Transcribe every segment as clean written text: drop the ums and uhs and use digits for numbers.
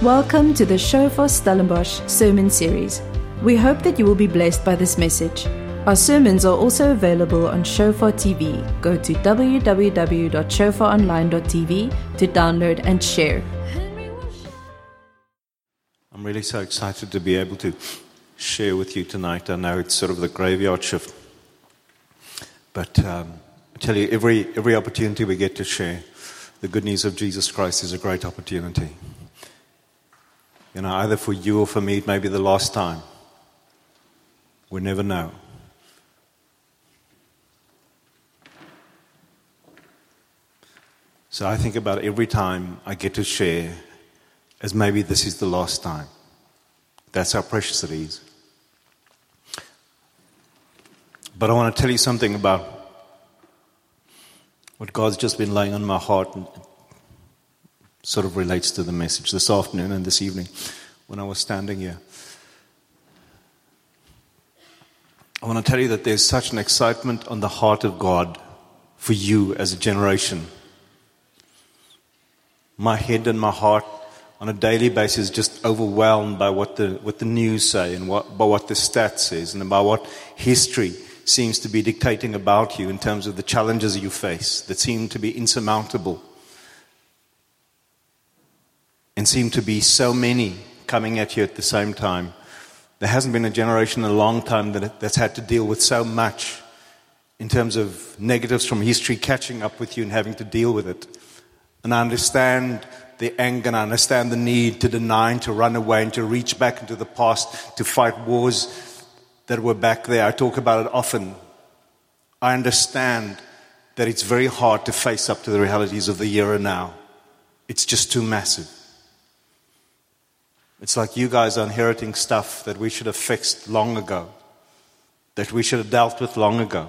Welcome to the Shofar Stellenbosch sermon series. We hope that you will be blessed by this message. Our sermons are also available on Shofar TV. Go to www.shofaronline.tv to download and share. I'm really so excited to be able to share with you tonight. I know it's sort of the graveyard shift, but I tell you, every opportunity we get to share the good news of Jesus Christ is a great opportunity. You know, either for you or for me, it may be the last time. We never know. So I think about every time I get to share as maybe this is the last time. That's how precious it is. But I want to tell you something about what God's just been laying on my heart, and sort of relates to the message this afternoon and this evening when I was standing here. I want to tell you that there's such an excitement on the heart of God for you as a generation. My head and my heart on a daily basis just overwhelmed by what the news say and by what the stats says and about what history seems to be dictating about you in terms of the challenges you face that seem to be insurmountable and seem to be so many coming at you at the same time. There hasn't been a generation in a long time that's had to deal with so much in terms of negatives from history catching up with you and having to deal with it. And I understand the anger, and I understand the need to deny and to run away and to reach back into the past, to fight wars that were back there. I talk about it often. I understand that it's very hard to face up to the realities of the here and now. It's just too massive. It's like you guys are inheriting stuff that we should have fixed long ago, that we should have dealt with long ago.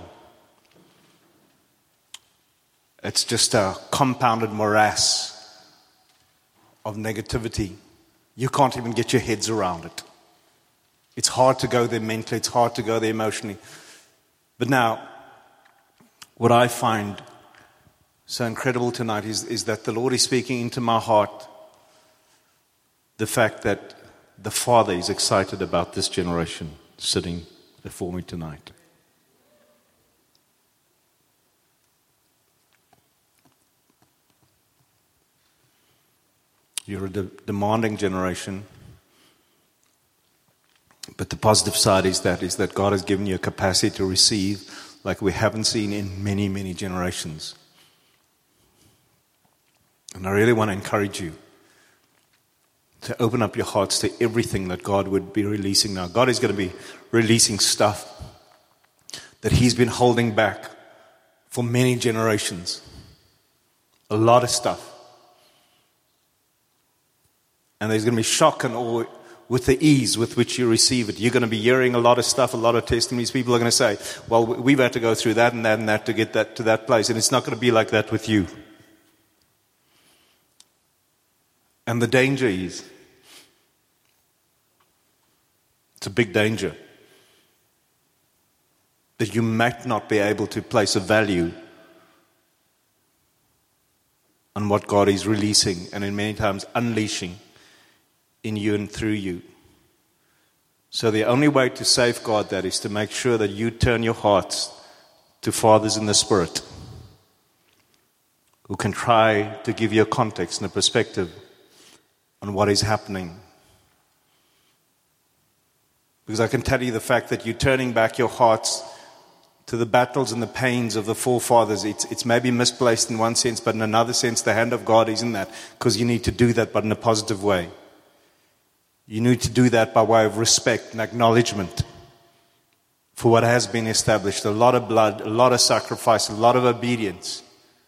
It's just a compounded morass of negativity. You can't even get your heads around it. It's hard to go there mentally, it's hard to go there emotionally. But now, what I find so incredible tonight is that the Lord is speaking into my heart the fact that the Father is excited about this generation sitting before me tonight. You're a demanding generation, but the positive side is that God has given you a capacity to receive like we haven't seen in many, many generations. And I really want to encourage you to open up your hearts to everything that God would be releasing now. God is going to be releasing stuff that He's been holding back for many generations. A lot of stuff. And there's going to be shock and awe with the ease with which you receive it. You're going to be hearing a lot of stuff, a lot of testimonies. People are going to say, well, we've had to go through that and that and that to get that to that place. And it's not going to be like that with you. And the danger is, it's a big danger, that you might not be able to place a value on what God is releasing and in many times unleashing in you and through you. So the only way to safeguard that is to make sure that you turn your hearts to fathers in the Spirit who can try to give you a context and a perspective on what is happening. Because I can tell you the fact that you're turning back your hearts to the battles and the pains of the forefathers, it's maybe misplaced in one sense, but in another sense the hand of God is in that, because you need to do that, but in a positive way. You need to do that by way of respect and acknowledgement for what has been established. A lot of blood, a lot of sacrifice, a lot of obedience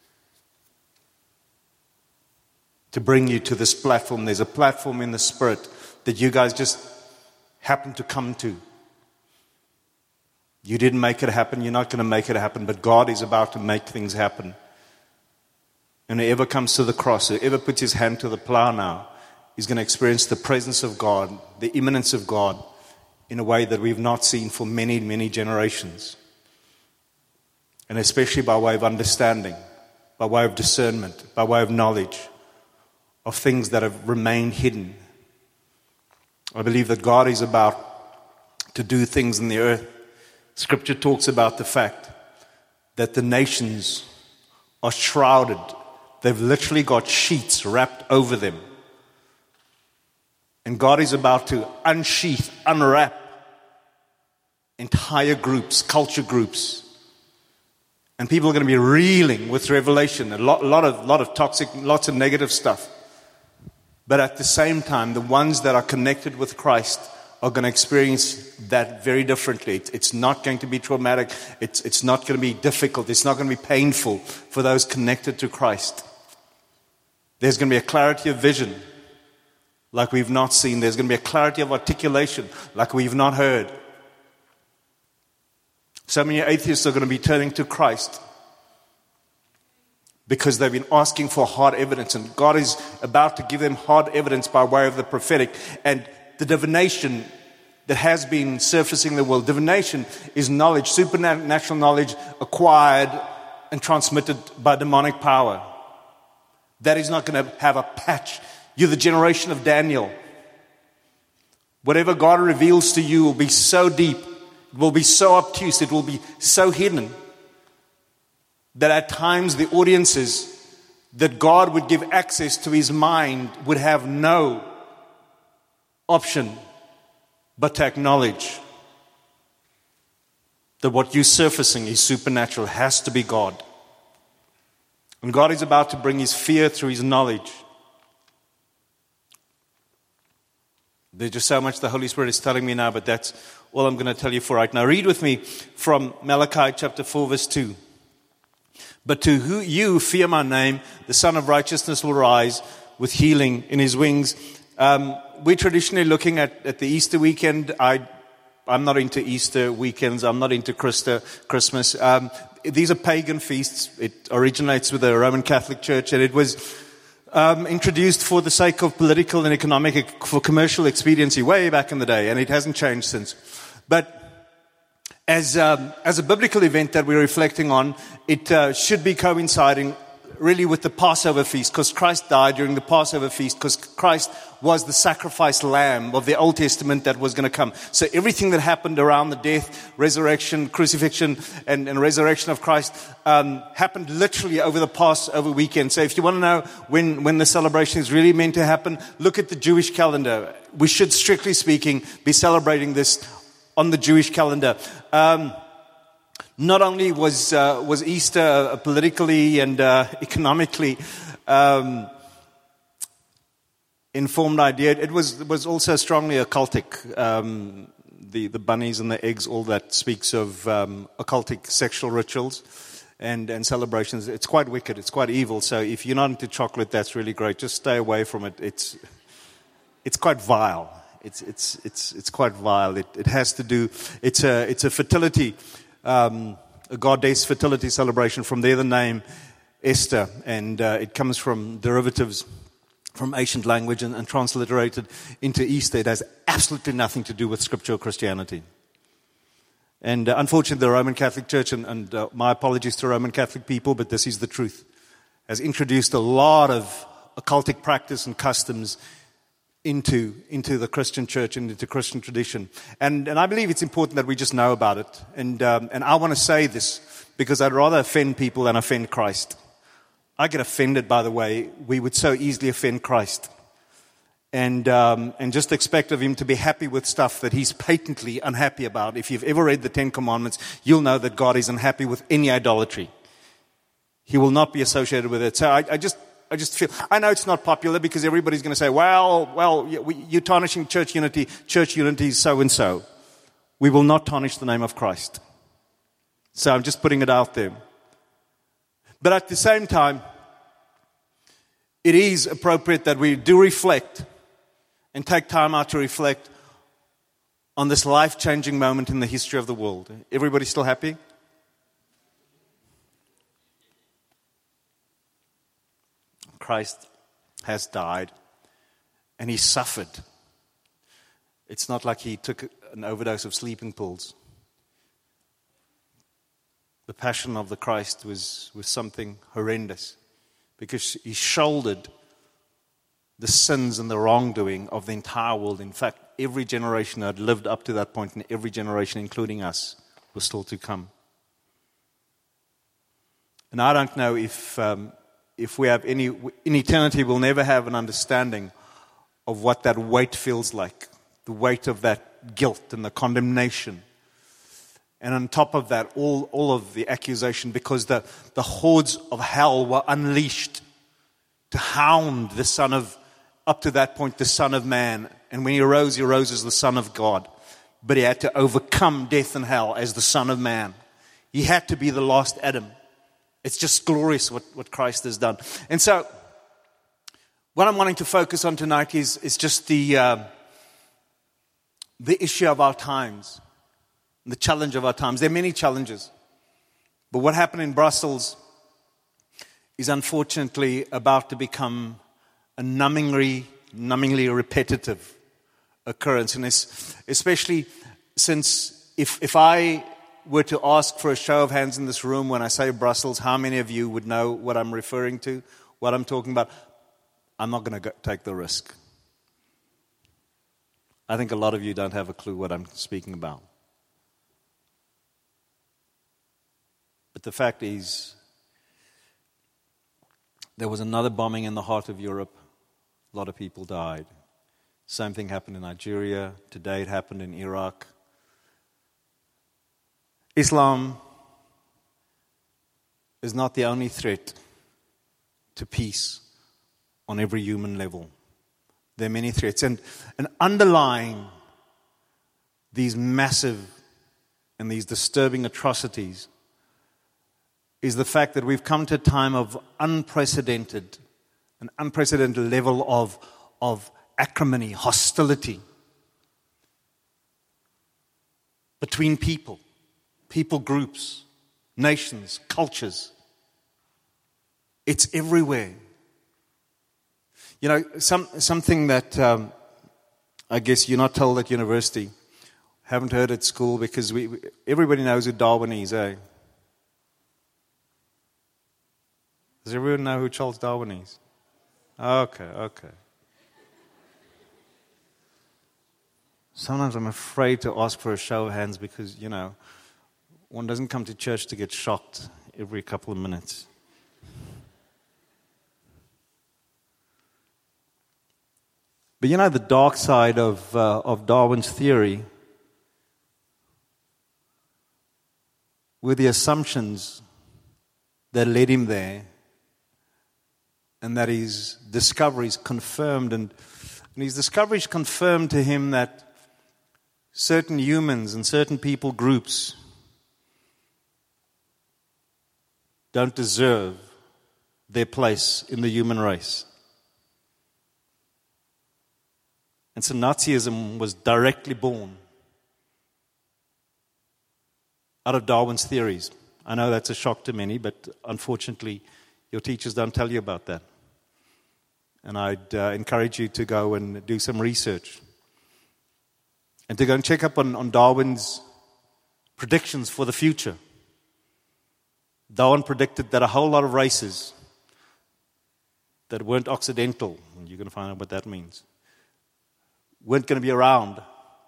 to bring you to this platform. There's a platform in the Spirit that you guys just happen to come to. You didn't make it happen. You're not going to make it happen. But God is about to make things happen. And whoever comes to the cross, whoever puts his hand to the plow now, is going to experience the presence of God, the immanence of God, in a way that we've not seen for many, many generations. And especially by way of understanding, by way of discernment, by way of knowledge of things that have remained hidden I believe that God is about to do things in the earth. Scripture talks about the fact that the nations are shrouded. They've literally got sheets wrapped over them. And God is about to unsheath, unwrap entire groups, culture groups. And people are going to be reeling with revelation, a lot of toxic, lots of negative stuff. But at the same time, the ones that are connected with Christ are going to experience that very differently. It's not going to be traumatic. It's not going to be difficult. It's not going to be painful for those connected to Christ. There's going to be a clarity of vision like we've not seen. There's going to be a clarity of articulation like we've not heard. So many atheists are going to be turning to Christ because they've been asking for hard evidence, and God is about to give them hard evidence by way of the prophetic. And the divination that has been surfacing in the world, divination is knowledge, supernatural knowledge acquired and transmitted by demonic power. That is not going to have a patch. You're the generation of Daniel. Whatever God reveals to you will be so deep, it will be so obtuse, it will be so hidden, that at times the audiences that God would give access to his mind would have no option but to acknowledge that what you're surfacing is supernatural, has to be God. And God is about to bring his fear through his knowledge. There's just so much the Holy Spirit is telling me now, but that's all I'm going to tell you for right now. Read with me from Malachi chapter 4 verse 2. But to who you fear my name, the Son of Righteousness will rise with healing in his wings. We're traditionally looking at the Easter weekend. I'm not into Easter weekends. I'm not into Christmas. These are pagan feasts. It originates with the Roman Catholic Church, and it was introduced for the sake of political and economic, for commercial expediency way back in the day, and it hasn't changed since. But as a biblical event that we're reflecting on, it should be coinciding really with the Passover feast, because Christ died during the Passover feast, because Christ was the sacrificed lamb of the Old Testament that was going to come. So everything that happened around the death, resurrection, crucifixion, and resurrection of Christ happened literally over the Passover weekend. So if you want to know when the celebration is really meant to happen, look at the Jewish calendar. We should, strictly speaking, be celebrating this on the Jewish calendar. Not only was Easter politically and economically informed idea, it was also strongly occultic. The bunnies and the eggs, all that speaks of occultic sexual rituals and celebrations. It's quite wicked. It's quite evil. So if you're not into chocolate, that's really great. Just stay away from it. It's quite vile. It's quite vile. It has to do. It's a fertility. A goddess fertility celebration. From there the name Esther, and it comes from derivatives from ancient language and transliterated into Easter. It has absolutely nothing to do with scriptural Christianity. And unfortunately the Roman Catholic Church, and my apologies to Roman Catholic people, but this is the truth, has introduced a lot of occultic practice and customs into the Christian church and into Christian tradition. And I believe it's important that we just know about it. And I want to say this because I'd rather offend people than offend Christ. I get offended, by the way. We would so easily offend Christ. And just expect of him to be happy with stuff that he's patently unhappy about. If you've ever read the Ten Commandments, you'll know that God is unhappy with any idolatry. He will not be associated with it. So I just feel, I know it's not popular because everybody's going to say, well, you're tarnishing church unity. Church unity is so and so. We will not tarnish the name of Christ. So I'm just putting it out there. But at the same time, it is appropriate that we do reflect and take time out to reflect on this life-changing moment in the history of the world. Everybody still happy? Christ has died and he suffered. It's not like he took an overdose of sleeping pills. The passion of the Christ was something horrendous because he shouldered the sins and the wrongdoing of the entire world. In fact, every generation that lived up to that point, and every generation, including us, was still to come. And I don't know if we have in eternity, we'll never have an understanding of what that weight feels like, the weight of that guilt and the condemnation. And on top of that, all of the accusation, because the hordes of hell were unleashed to hound the Son of, up to that point, the Son of Man. And when he arose as the Son of God. But he had to overcome death and hell as the Son of Man. He had to be the last Adam. It's just glorious what Christ has done. And so, what I'm wanting to focus on tonight is just the issue of our times, the challenge of our times. There are many challenges, but what happened in Brussels is unfortunately about to become a numbingly repetitive occurrence, and especially since if I were to ask for a show of hands in this room when I say Brussels, how many of you would know what I'm referring to, what I'm talking about? I'm not going to take the risk. I think a lot of you don't have a clue what I'm speaking about. But the fact is, there was another bombing in the heart of Europe. A lot of people died. Same thing happened in Nigeria. Today it happened in Iraq. Islam is not the only threat to peace on every human level. There are many threats. And underlying these massive and these disturbing atrocities is the fact that we've come to a time of an unprecedented level of acrimony, hostility between people groups, nations, cultures. It's everywhere. You know, something that I guess you're not told at university, haven't heard at school, because everybody knows who Darwin is, eh? Does everyone know who Charles Darwin is? Okay. Sometimes I'm afraid to ask for a show of hands because, you know, one doesn't come to church to get shocked every couple of minutes. But you know, the dark side of Darwin's theory were the assumptions that led him there, and that his discoveries confirmed, and his discoveries confirmed to him that certain humans and certain people groups don't deserve their place in the human race. And so Nazism was directly born out of Darwin's theories. I know that's a shock to many, but unfortunately, your teachers don't tell you about that. And I'd encourage you to go and do some research. And to go and check up on Darwin's predictions for the future. Darwin predicted that a whole lot of races that weren't Occidental, and you're going to find out what that means, weren't going to be around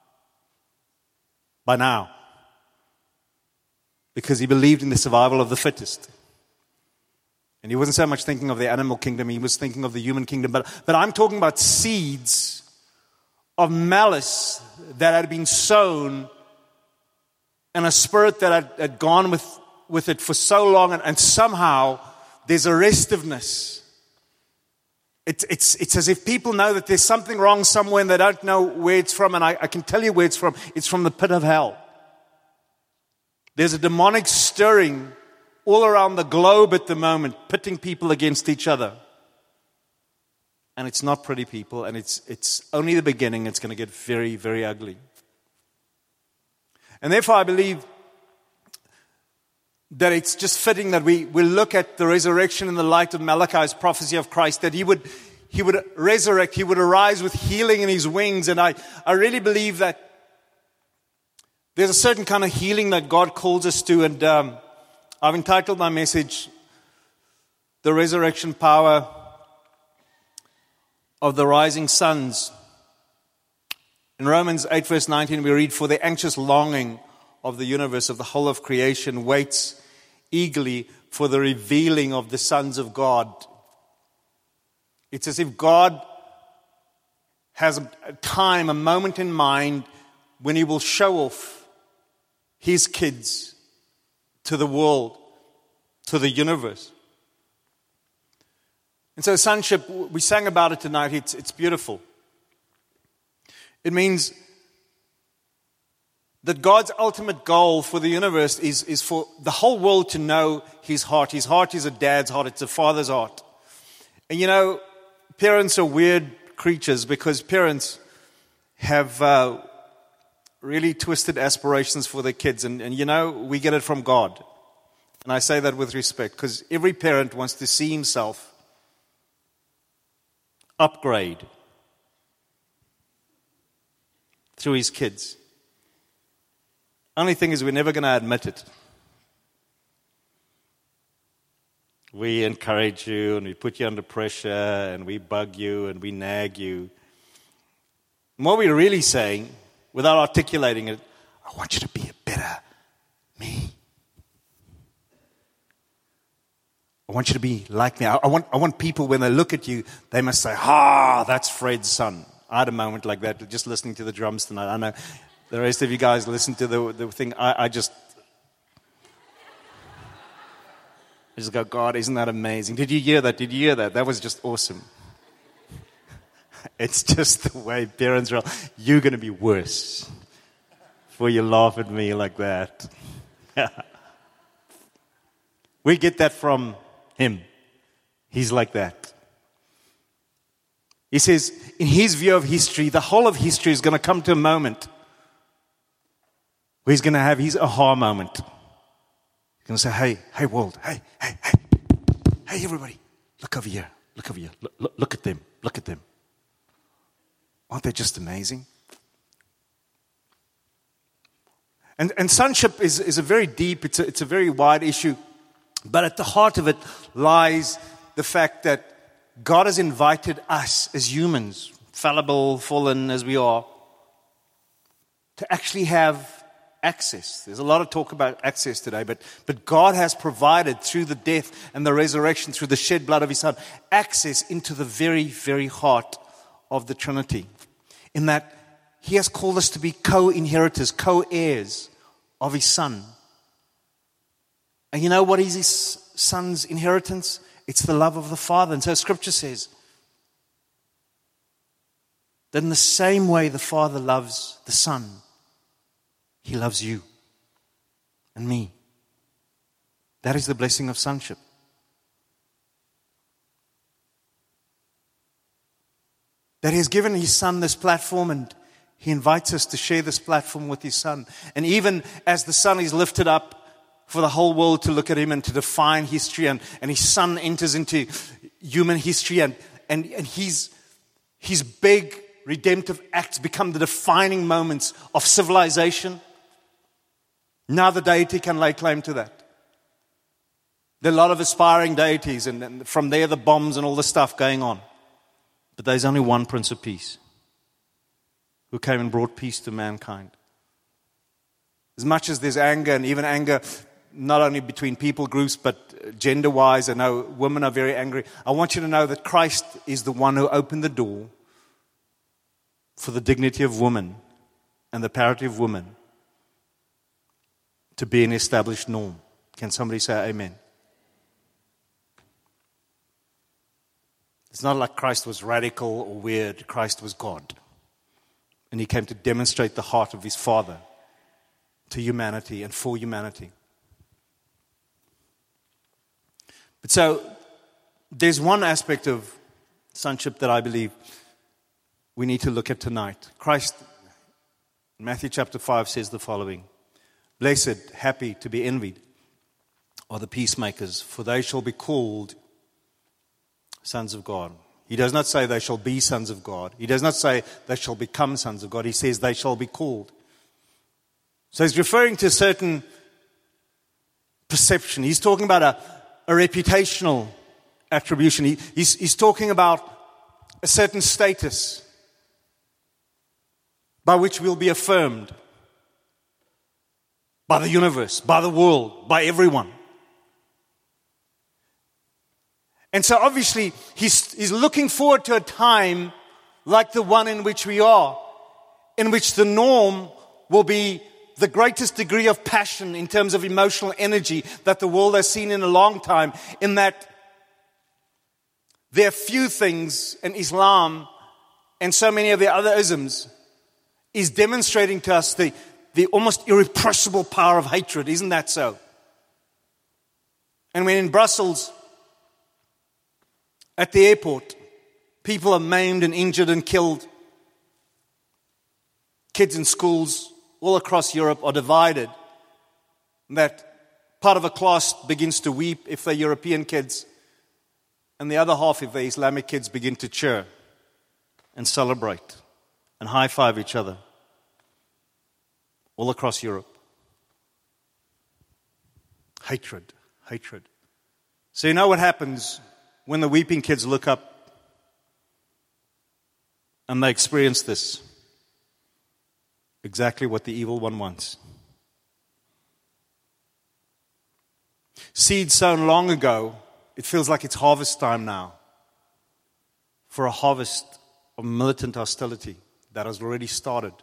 by now. Because he believed in the survival of the fittest. And he wasn't so much thinking of the animal kingdom, he was thinking of the human kingdom. But I'm talking about seeds of malice that had been sown, and a spirit that had gone with it for so long, and somehow there's a restiveness. It's as if people know that there's something wrong somewhere and they don't know where it's from, and I can tell you where it's from. It's from the pit of hell. There's a demonic stirring all around the globe at the moment, pitting people against each other. And it's not pretty, people, and it's only the beginning. It's going to get very, very ugly. And therefore I believe that it's just fitting that we look at the resurrection in the light of Malachi's prophecy of Christ, that he would resurrect, he would arise with healing in his wings. And I really believe that there's a certain kind of healing that God calls us to. And I've entitled my message, The Resurrection Power of the rising suns. In Romans 8 verse 19 we read, "For the anxious longing of the universe, of the whole of creation, waits eagerly for the revealing of the sons of God." It's as if God has a time, a moment in mind when He will show off His kids to the world, to the universe. And so sonship, we sang about it tonight, it's beautiful. It means that God's ultimate goal for the universe is for the whole world to know His heart. His heart is a dad's heart, it's a father's heart. And you know, parents are weird creatures because parents have really twisted aspirations for their kids. And you know, we get it from God. And I say that with respect because every parent wants to see himself upgrade through his kids. Only thing is we're never going to admit it. We encourage you and we put you under pressure and we bug you and we nag you. And what we're really saying, without articulating it, I want you to be a better me. I want you to be like me. I want people, when they look at you, they must say, that's Fred's son. I had a moment like that, just listening to the drums tonight. I know the rest of you guys listen to the thing. I just go, God, isn't that amazing? Did you hear that? Did you hear that? That was just awesome. It's just the way parents are. You're going to be worse before you laugh at me like that. We get that from Him. He's like that. He says, in His view of history, the whole of history is going to come to a moment where He's going to have His aha moment. He's going to say, hey world, hey everybody, look over here, look at them. Aren't they just amazing? And sonship is a very deep, it's a very wide issue. But at the heart of it lies the fact that God has invited us as humans, fallible, fallen as we are, to actually have access. There's a lot of talk about access today, but God has provided through the death and the resurrection, through the shed blood of His Son, access into the very, very heart of the Trinity. In that He has called us to be co-inheritors, co-heirs of His Son. And you know what is His Son's inheritance? It's the love of the Father. And so Scripture says that in the same way the Father loves the Son, He loves you and me. That is the blessing of sonship. That He has given His Son this platform and He invites us to share this platform with His Son. And even as the Son is lifted up for the whole world to look at Him and to define history, and His Son enters into human history, and His big redemptive acts become the defining moments of civilization. Now the deity can lay claim to that. There are a lot of aspiring deities, and from there the bombs and all the stuff going on. But there's only one Prince of Peace who came and brought peace to mankind. As much as there's anger, and even anger not only between people groups, but gender-wise, I know women are very angry. I want you to know that Christ is the one who opened the door for the dignity of woman and the parity of women to be an established norm. Can somebody say amen? It's not like Christ was radical or weird. Christ was God. And He came to demonstrate the heart of His Father to humanity and for humanity. But so, there's one aspect of sonship that I believe we need to look at tonight. Christ, in Matthew chapter 5, says the following: "Blessed, happy, to be envied are the peacemakers, for they shall be called sons of God." He does not say they shall be sons of God. He does not say they shall become sons of God. He says they shall be called. So He's referring to a certain perception. He's talking about a reputational attribution. He's talking about a certain status by which we'll be affirmed by the universe, by the world, by everyone. And so obviously he's looking forward to a time like the one in which we are, in which the norm will be the greatest degree of passion in terms of emotional energy that the world has seen in a long time, in that there are few things in Islam and so many of the other isms is demonstrating to us the almost irrepressible power of hatred. Isn't that so? And when in Brussels, at the airport, people are maimed and injured and killed, kids in schools all across Europe are divided, that part of a class begins to weep if they're European kids, and the other half, if they're Islamic kids, begin to cheer and celebrate and high-five each other all across Europe. Hatred, hatred. So you know what happens when the weeping kids look up and they experience this? Exactly what the evil one wants. Seed sown long ago, it feels like it's harvest time now for a harvest of militant hostility that has already started.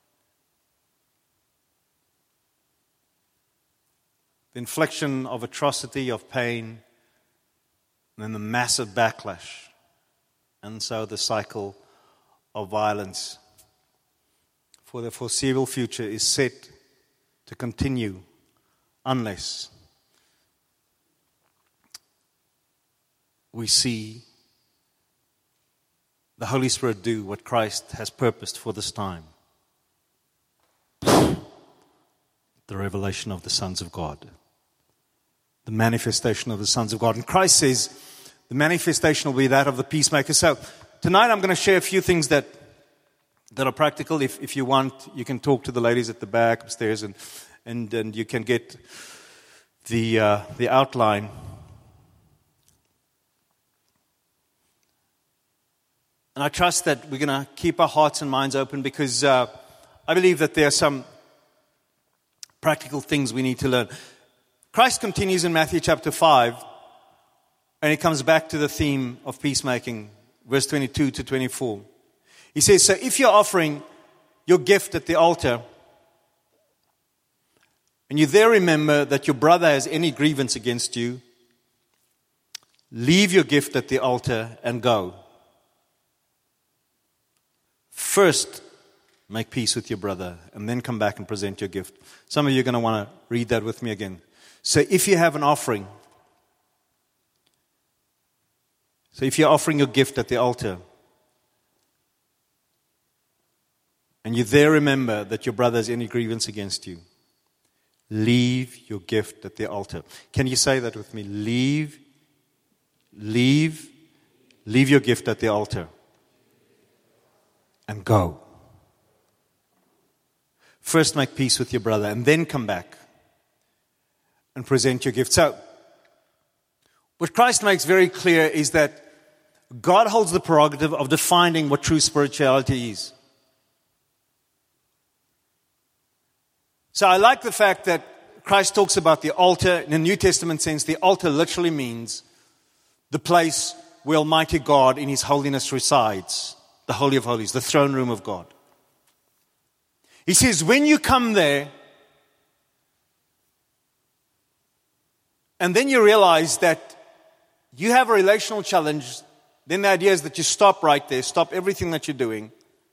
The infliction of atrocity, of pain, and then the massive backlash. And so the cycle of violence for the foreseeable future is set to continue unless we see the Holy Spirit do what Christ has purposed for this time. The revelation of the sons of God. The manifestation of the sons of God. And Christ says the manifestation will be that of the peacemaker. So tonight I'm going to share a few things that are practical. If you want, you can talk to the ladies at the back upstairs and you can get the outline. And I trust that we're going to keep our hearts and minds open because I believe that there are some practical things we need to learn. Christ continues in Matthew chapter 5, and he comes back to the theme of peacemaking, verse 22 to 24. He says, so if you're offering your gift at the altar, and you there remember that your brother has any grievance against you, leave your gift at the altar and go. First, make peace with your brother, and then come back and present your gift. Some of you are going to want to read that with me again. So if you have an offering, so if you're offering your gift at the altar, and you there remember that your brother has any grievance against you, leave your gift at the altar. Can you say that with me? Leave your gift at the altar and go. First make peace with your brother and then come back and present your gift. So, what Christ makes very clear is that God holds the prerogative of defining what true spirituality is. So I like the fact that Christ talks about the altar. In the New Testament sense, the altar literally means the place where Almighty God in His holiness resides. The Holy of Holies, the throne room of God. He says, when you come there, and then you realize that you have a relational challenge, then the idea is that you stop right there, stop everything that you're doing.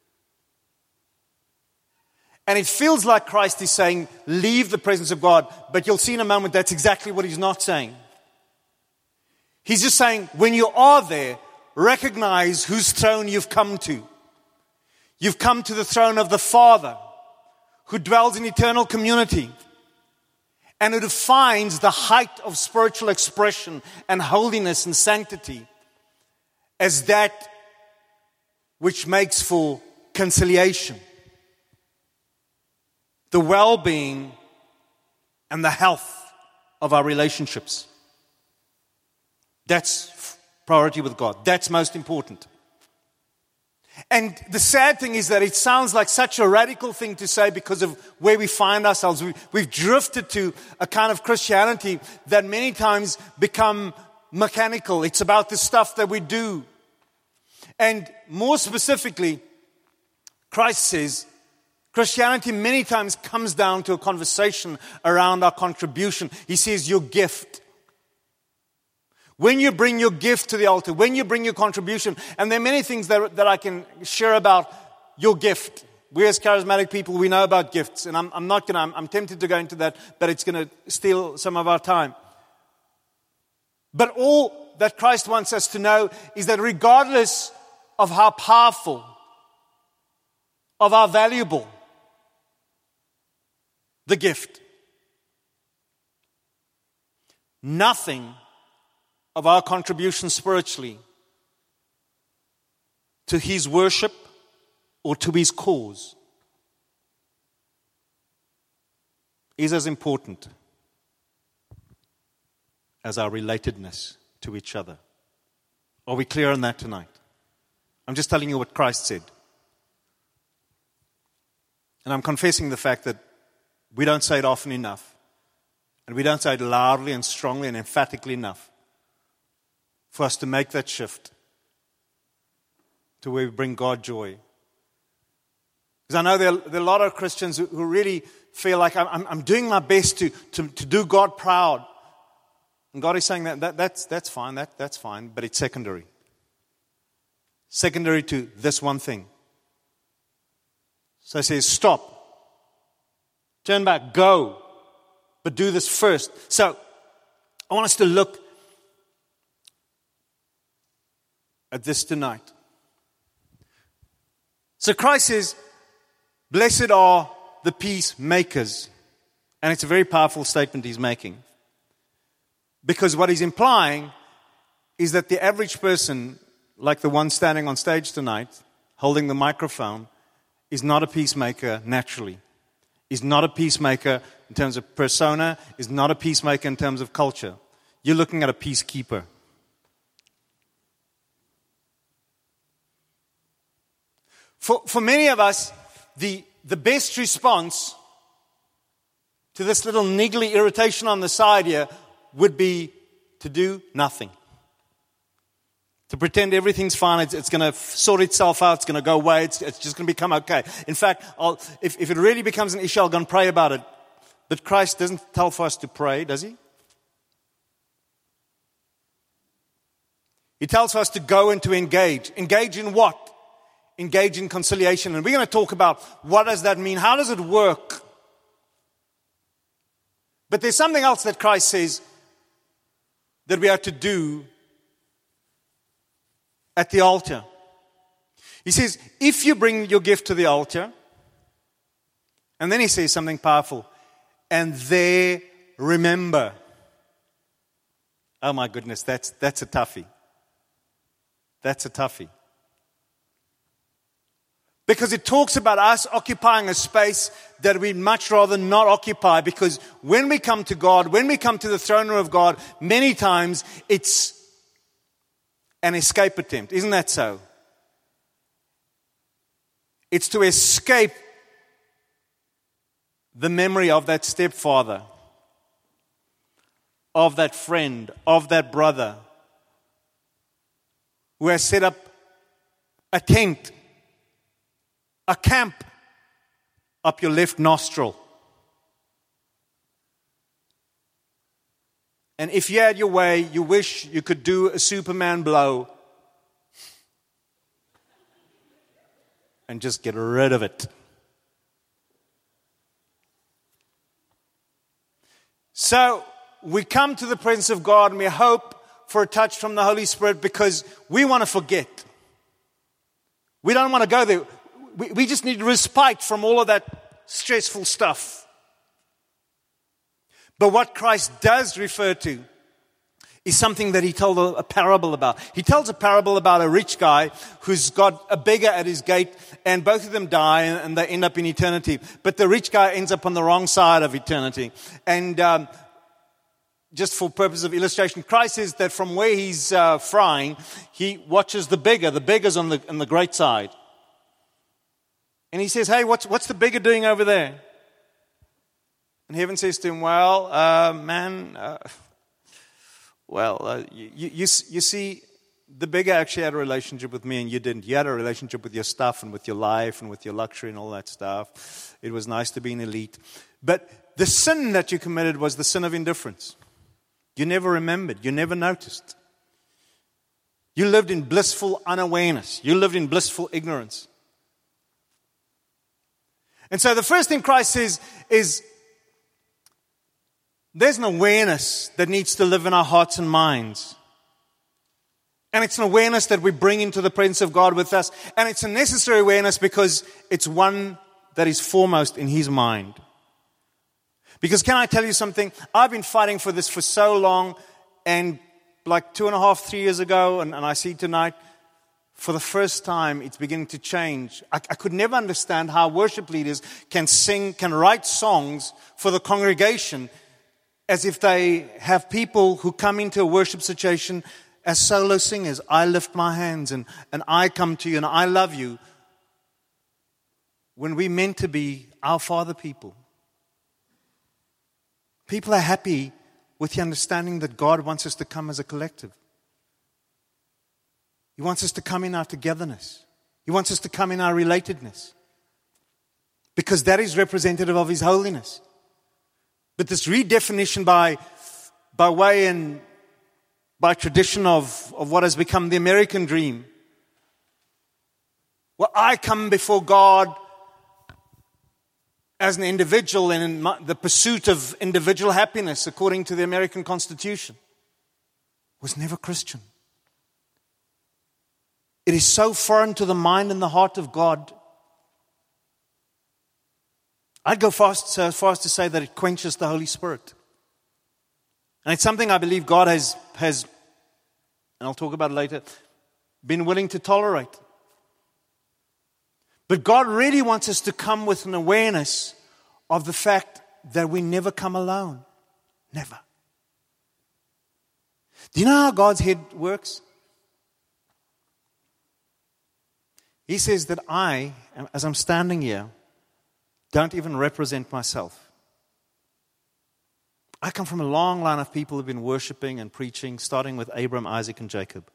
And it feels like Christ is saying, leave the presence of God. But you'll see in a moment that's exactly what He's not saying. He's just saying, when you are there, recognize whose throne you've come to. You've come to the throne of the Father, who dwells in eternal community, and who defines the height of spiritual expression and holiness and sanctity as that which makes for conciliation, the well-being and the health of our relationships. That's priority with God. That's most important. And the sad thing is that it sounds like such a radical thing to say because of where we find ourselves. We've drifted to a kind of Christianity that many times become mechanical. It's about the stuff that we do. And more specifically, Christ says, Christianity many times comes down to a conversation around our contribution. He says, your gift. When you bring your gift to the altar, when you bring your contribution, and there are many things that I can share about your gift. We as charismatic people, we know about gifts, and I'm tempted to go into that, but it's going to steal some of our time. But all that Christ wants us to know is that regardless of how powerful, of how valuable the gift, nothing of our contribution spiritually to His worship or to His cause is as important as our relatedness to each other. Are we clear on that tonight? I'm just telling you what Christ said. And I'm confessing the fact that we don't say it often enough. And we don't say it loudly and strongly and emphatically enough for us to make that shift to where we bring God joy. Because I know there are a lot of Christians who really feel like I'm doing my best to do God proud. And God is saying that's fine, that's fine, but it's secondary. Secondary to this one thing. So He says, stop. Turn back, go. But do this first. So I want us to look at this tonight. So Christ says, blessed are the peacemakers. And it's a very powerful statement He's making. Because what He's implying is that the average person, like the one standing on stage tonight, holding the microphone, is not a peacemaker naturally. Is not a peacemaker in terms of persona, is not a peacemaker in terms of culture. You're looking at a peacekeeper. For many of us, the best response to this little niggly irritation on the side here would be to do nothing. To pretend everything's fine, it's going to sort itself out, it's going to go away, it's just going to become okay. In fact, if it really becomes an issue, I'll go and pray about it. But Christ doesn't tell for us to pray, does He? He tells for us to go and to engage. Engage in what? Engage in conciliation. And we're going to talk about what does that mean? How does it work? But there's something else that Christ says that we are to do at the altar. He says, if you bring your gift to the altar, and then He says something powerful, and there remember. Oh my goodness, that's a toughie. That's a toughie. Because it talks about us occupying a space that we'd much rather not occupy. Because when we come to God, when we come to the throne room of God, many times it's an escape attempt. Isn't that so? It's to escape the memory of that stepfather, of that friend, of that brother who has set up a tent, a camp up your left nostril. And if you had your way, you wish you could do a Superman blow and just get rid of it. So we come to the presence of God and we hope for a touch from the Holy Spirit because we want to forget. We don't want to go there. We just need respite from all of that stressful stuff. But what Christ does refer to is something that He told a parable about. He tells a parable about a rich guy who's got a beggar at his gate, and both of them die and they end up in eternity. But the rich guy ends up on the wrong side of eternity. And just for purpose of illustration, Christ says that from where he's frying, He watches the beggar. The beggar's on the great side. And he says, hey, what's the beggar doing over there? And heaven says to him, well, you see, the beggar actually had a relationship with me and you didn't. You had a relationship with your stuff and with your life and with your luxury and all that stuff. It was nice to be an elite. But the sin that you committed was the sin of indifference. You never remembered. You never noticed. You lived in blissful unawareness. You lived in blissful ignorance. And so the first thing Christ says is there's an awareness that needs to live in our hearts and minds. And it's an awareness that we bring into the presence of God with us. And it's a necessary awareness because it's one that is foremost in His mind. Because can I tell you something? I've been fighting for this for so long. And like 2.5, 3 years ago, and I see tonight, for the first time, it's beginning to change. I could never understand how worship leaders can write songs for the congregation as if they have people who come into a worship situation as solo singers. I lift my hands and I come to you and I love you. When we're meant to be our Father people. People are happy with the understanding that God wants us to come as a collective. He wants us to come in our togetherness. He wants us to come in our relatedness. Because that is representative of His holiness. But this redefinition by way and by tradition of what has become the American dream, where I come before God as an individual and in the pursuit of individual happiness according to the American Constitution, was never Christian. It is so foreign to the mind and the heart of God. I'd go so far as to say that it quenches the Holy Spirit. And it's something I believe God has, and I'll talk about it later, been willing to tolerate. But God really wants us to come with an awareness of the fact that we never come alone. Never. Do you know how God's head works? He says that I, as I'm standing here, don't even represent myself. I come from a long line of people who've been worshiping and preaching, starting with Abraham, Isaac, and Jacob.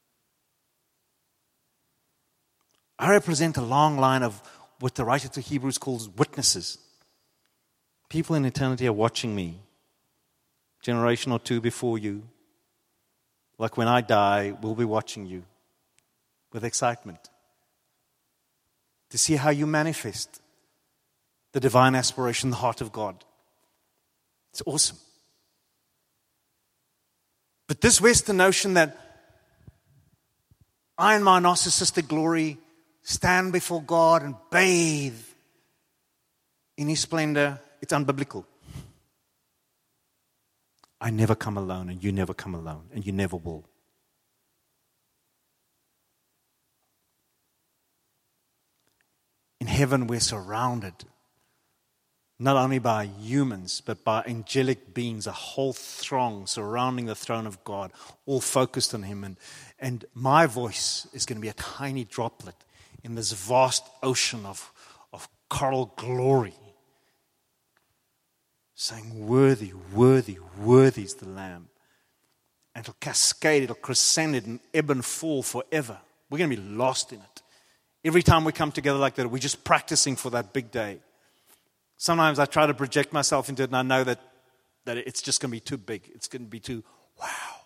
I represent a long line of what the writer to Hebrews calls witnesses. People in eternity are watching me. Generation or two before you. Like when I die, we'll be watching you with excitement to see how you manifest the divine aspiration, the heart of God. It's awesome. But this Western notion that I in my narcissistic glory stand before God and bathe in His splendor, it's unbiblical. I never come alone, and you never come alone, and you never will. In heaven, we're surrounded not only by humans, but by angelic beings, a whole throng surrounding the throne of God, all focused on Him. And my voice is going to be a tiny droplet in this vast ocean of coral glory, saying, worthy, worthy, worthy is the Lamb. And it'll cascade, it'll crescend it and ebb and fall forever. We're going to be lost in it. Every time we come together like that, we're just practicing for that big day. Sometimes I try to project myself into it, and I know that it's just going to be too big. It's going to be too, wow.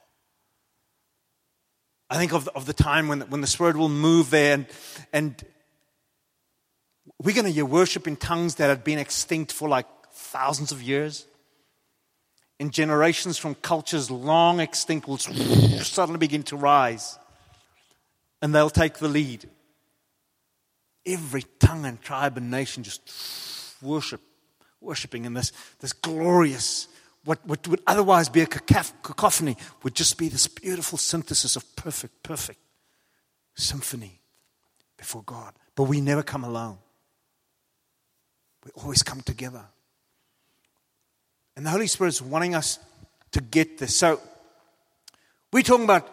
I think of the time when the Spirit will move there, and we're going to hear worship in tongues that had been extinct for like thousands of years. And generations from cultures long extinct will suddenly begin to rise. And they'll take the lead. Every tongue and tribe and nation just worshiping in this glorious, what would otherwise be a cacophony, would just be this beautiful synthesis of perfect symphony before God. But we never come alone. We always come together. And the Holy Spirit's wanting us to get this. So, we're talking about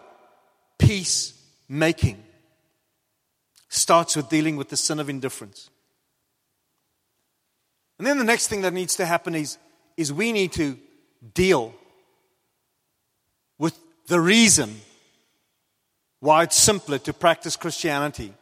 peace making. Starts with dealing with the sin of indifference. And then the next thing that needs to happen is we need to deal with the reason why it's simpler to practice Christianity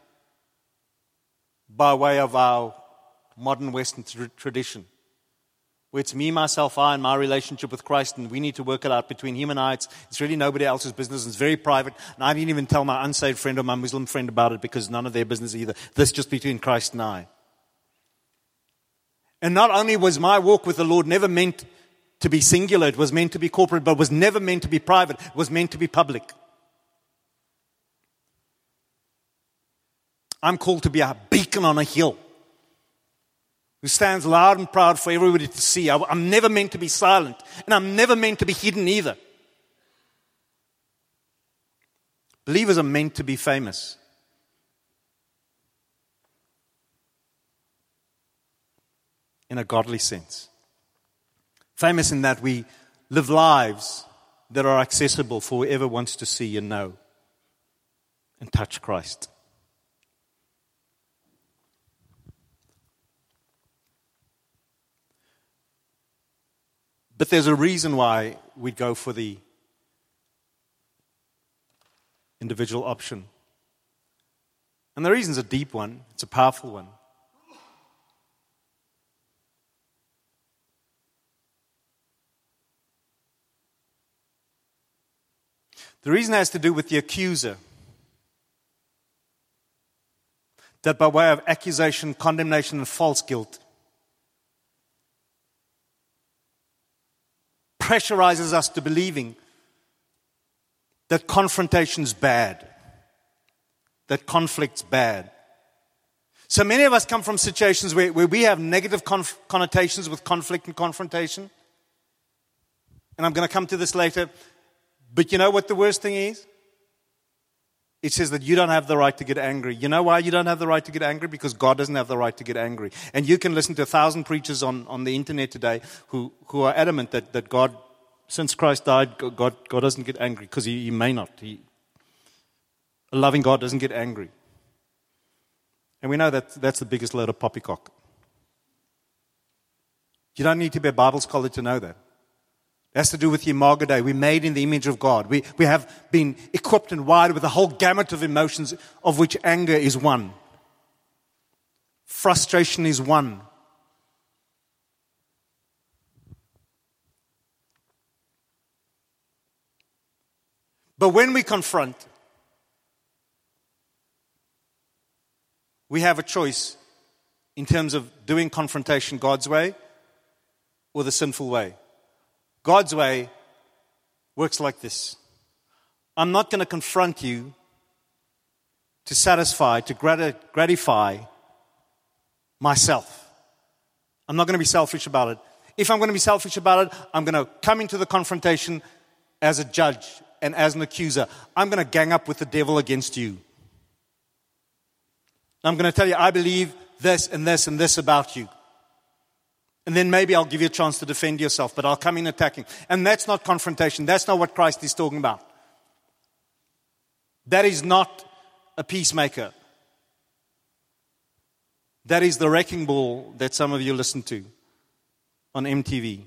by way of our modern Western tradition, where it's me, myself, I, and my relationship with Christ, and we need to work it out between him and I. It's really nobody else's business. It's very private, and I didn't even tell my unsaved friend or my Muslim friend about it because none of their business either. This is just between Christ and I. And not only was my walk with the Lord never meant to be singular, it was meant to be corporate, but it was never meant to be private. It was meant to be public. I'm called to be a beacon on a hill who stands loud and proud for everybody to see. I'm never meant to be silent, and I'm never meant to be hidden either. Believers are meant to be famous. In a godly sense. Famous in that we live lives that are accessible for whoever wants to see and know and touch Christ. But there's a reason why we go for the individual option. And the reason's a deep one. It's a powerful one. The reason has to do with the accuser. That by way of accusation, condemnation, and false guilt pressurizes us to believing that confrontation's bad, that conflict's bad. So many of us come from situations where we have negative connotations with conflict and confrontation. And I'm going to come to this later. But you know what the worst thing is? It says that you don't have the right to get angry. You know why you don't have the right to get angry? Because God doesn't have the right to get angry. And you can listen to 1,000 preachers on the internet today who are adamant that God, since Christ died, God doesn't get angry, because he may not. A loving God doesn't get angry. And we know that that's the biggest load of poppycock. You don't need to be a Bible scholar to know that. It has to do with the Imago Dei. We're made in the image of God. We have been equipped and wired with a whole gamut of emotions, of which anger is one. Frustration is one. But when we confront, we have a choice in terms of doing confrontation God's way or the sinful way. God's way works like this. I'm not going to confront you to satisfy, to gratify myself. I'm not going to be selfish about it. If I'm going to be selfish about it, I'm going to come into the confrontation as a judge and as an accuser. I'm going to gang up with the devil against you. I'm going to tell you, I believe this and this and this about you. And then maybe I'll give you a chance to defend yourself, but I'll come in attacking. And that's not confrontation. That's not what Christ is talking about. That is not a peacemaker. That is the wrecking ball that some of you listen to on MTV.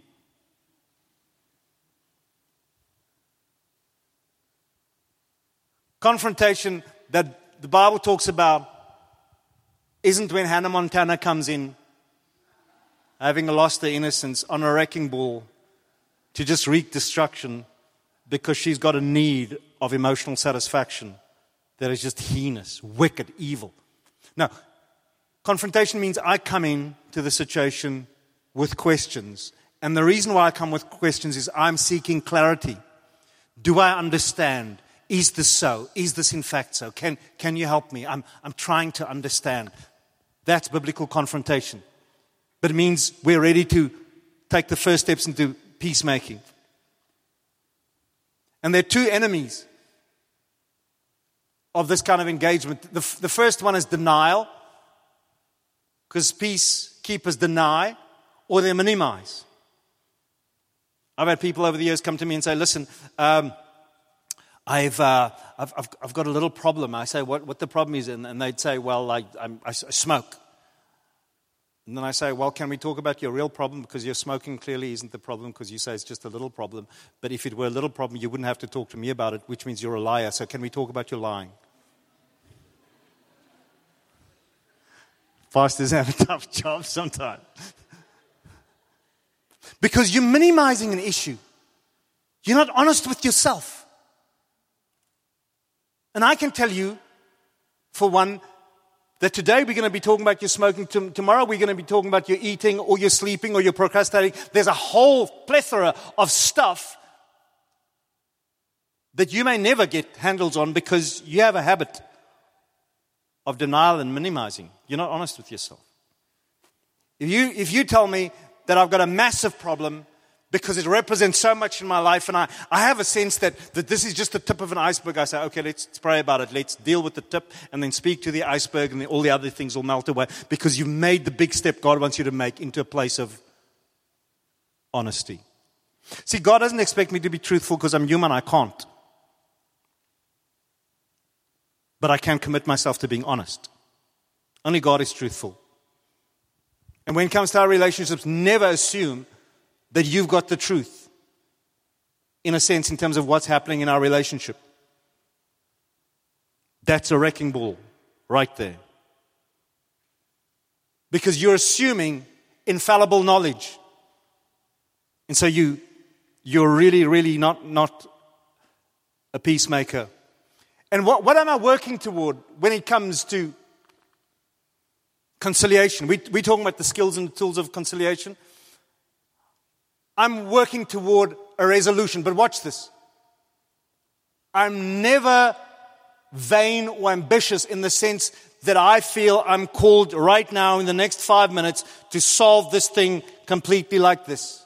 Confrontation that the Bible talks about isn't when Hannah Montana comes in, having lost her innocence, on a wrecking ball to just wreak destruction because she's got a need of emotional satisfaction that is just heinous, wicked, evil. Now, confrontation means I come in to the situation with questions. And the reason why I come with questions is I'm seeking clarity. Do I understand? Is this so? Is this in fact so? Can you help me? I'm trying to understand. That's biblical confrontation. But it means we're ready to take the first steps into peacemaking. And there are two enemies of this kind of engagement. The first one is denial, because peacekeepers deny or they minimize. I've had people over the years come to me and say, listen, I've got a little problem. I say, what the problem is? And they'd say, well, I smoke. And then I say, well, can we talk about your real problem? Because your smoking clearly isn't the problem, because you say it's just a little problem. But if it were a little problem, you wouldn't have to talk to me about it, which means you're a liar. So can we talk about your lying? Pastors have a tough job sometimes. Because you're minimizing an issue. You're not honest with yourself. And I can tell you, for one, that today we're going to be talking about your smoking. Tomorrow we're going to be talking about your eating or your sleeping or your procrastinating. There's a whole plethora of stuff that you may never get handles on because you have a habit of denial and minimizing. You're not honest with yourself. If you tell me that I've got a massive problem because it represents so much in my life, and I have a sense that this is just the tip of an iceberg, I say, okay, let's pray about it. Let's deal with the tip and then speak to the iceberg, and then all the other things will melt away, because you've made the big step God wants you to make into a place of honesty. See, God doesn't expect me to be truthful because I'm human. I can't. But I can commit myself to being honest. Only God is truthful. And when it comes to our relationships, never assume that you've got the truth, in a sense, in terms of what's happening in our relationship. That's a wrecking ball right there. Because you're assuming infallible knowledge. And so you're really, really not a peacemaker. And what am I working toward when it comes to conciliation? We're talking about the skills and the tools of conciliation. I'm working toward a resolution, but watch this. I'm never vain or ambitious in the sense that I feel I'm called right now in the next 5 minutes to solve this thing completely like this.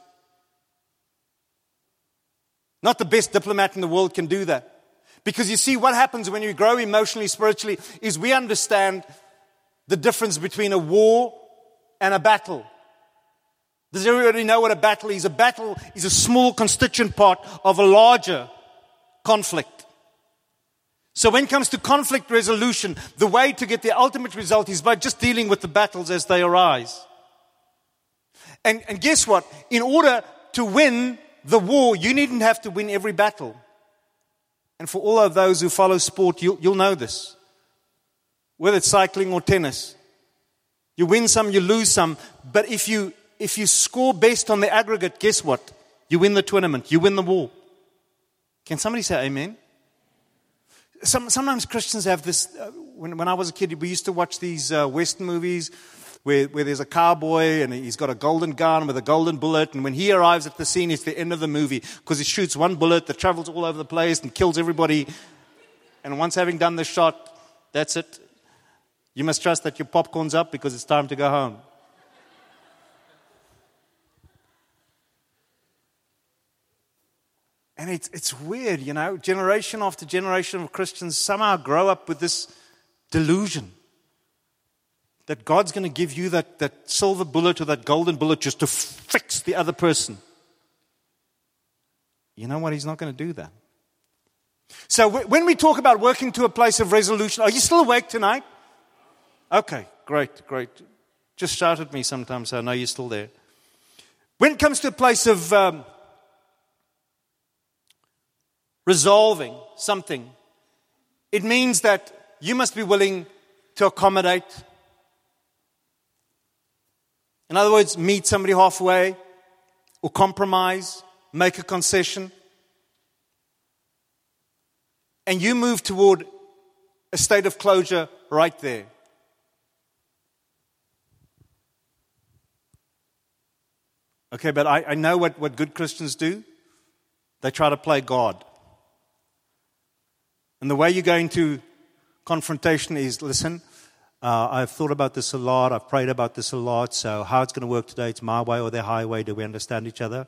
Not the best diplomat in the world can do that. Because you see, what happens when you grow emotionally, spiritually, is we understand the difference between a war and a battle. Does everybody know what a battle is? A battle is a small constituent part of a larger conflict. So when it comes to conflict resolution, the way to get the ultimate result is by just dealing with the battles as they arise. And guess what? In order to win the war, you needn't have to win every battle. And for all of those who follow sport, you'll know this. Whether it's cycling or tennis. You win some, you lose some. But if you score based on the aggregate, guess what? You win the tournament. You win the war. Can somebody say amen? Sometimes Christians have this. When I was a kid, we used to watch these Western movies where there's a cowboy and he's got a golden gun with a golden bullet. And when he arrives at the scene, it's the end of the movie because he shoots one bullet that travels all over the place and kills everybody. And once having done the shot, that's it. You must trust that your popcorn's up because it's time to go home. And it's weird, you know, generation after generation of Christians somehow grow up with this delusion that God's going to give you that silver bullet or that golden bullet just to fix the other person. You know what? He's not going to do that. So when we talk about working to a place of resolution, are you still awake tonight? Okay, great. Just shout at me sometimes so I know you're still there. When it comes to a place of resolving something, it means that you must be willing to accommodate. In other words, meet somebody halfway or compromise, make a concession. And you move toward a state of closure right there. Okay, but I know what good Christians do. They try to play God. And the way you go into confrontation is, listen, I've thought about this a lot. I've prayed about this a lot. So how it's going to work today, it's my way or their highway. Do we understand each other?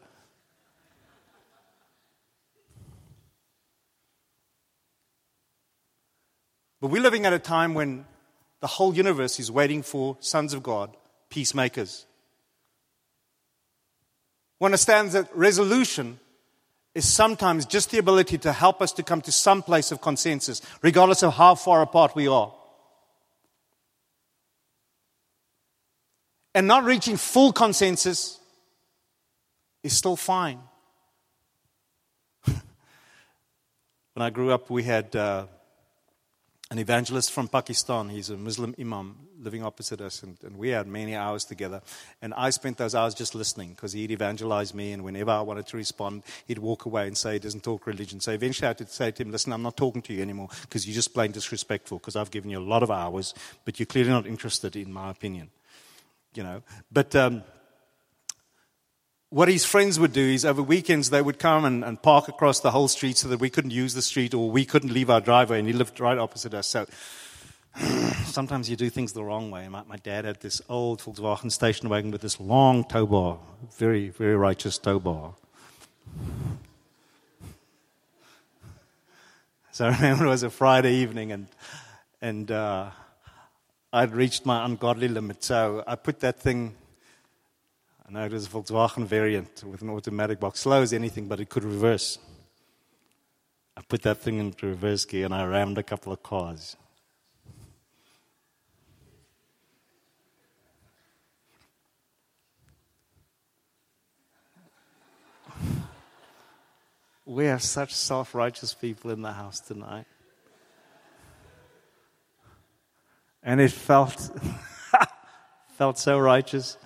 But we're living at a time when the whole universe is waiting for sons of God, peacemakers. One understands that resolution is sometimes just the ability to help us to come to some place of consensus, regardless of how far apart we are. And not reaching full consensus is still fine. When I grew up, we had an evangelist from Pakistan. He's a Muslim imam living opposite us, and we had many hours together. And I spent those hours just listening because he'd evangelize me, and whenever I wanted to respond, he'd walk away and say he doesn't talk religion. So eventually I had to say to him, listen, I'm not talking to you anymore because you're just plain disrespectful because I've given you a lot of hours, but you're clearly not interested in my opinion. But what his friends would do is over weekends they would come and park across the whole street so that we couldn't use the street or we couldn't leave our driveway, and he lived right opposite us. So sometimes you do things the wrong way. My dad had this old Volkswagen station wagon with this long tow bar, very, very righteous tow bar. So I remember it was a Friday evening, and I'd reached my ungodly limit. So I put that thing, I know it was a Volkswagen variant with an automatic box, slow as anything, but it could reverse. I put that thing into reverse gear and I rammed a couple of cars. We have such self-righteous people in the house tonight. And it felt so righteous.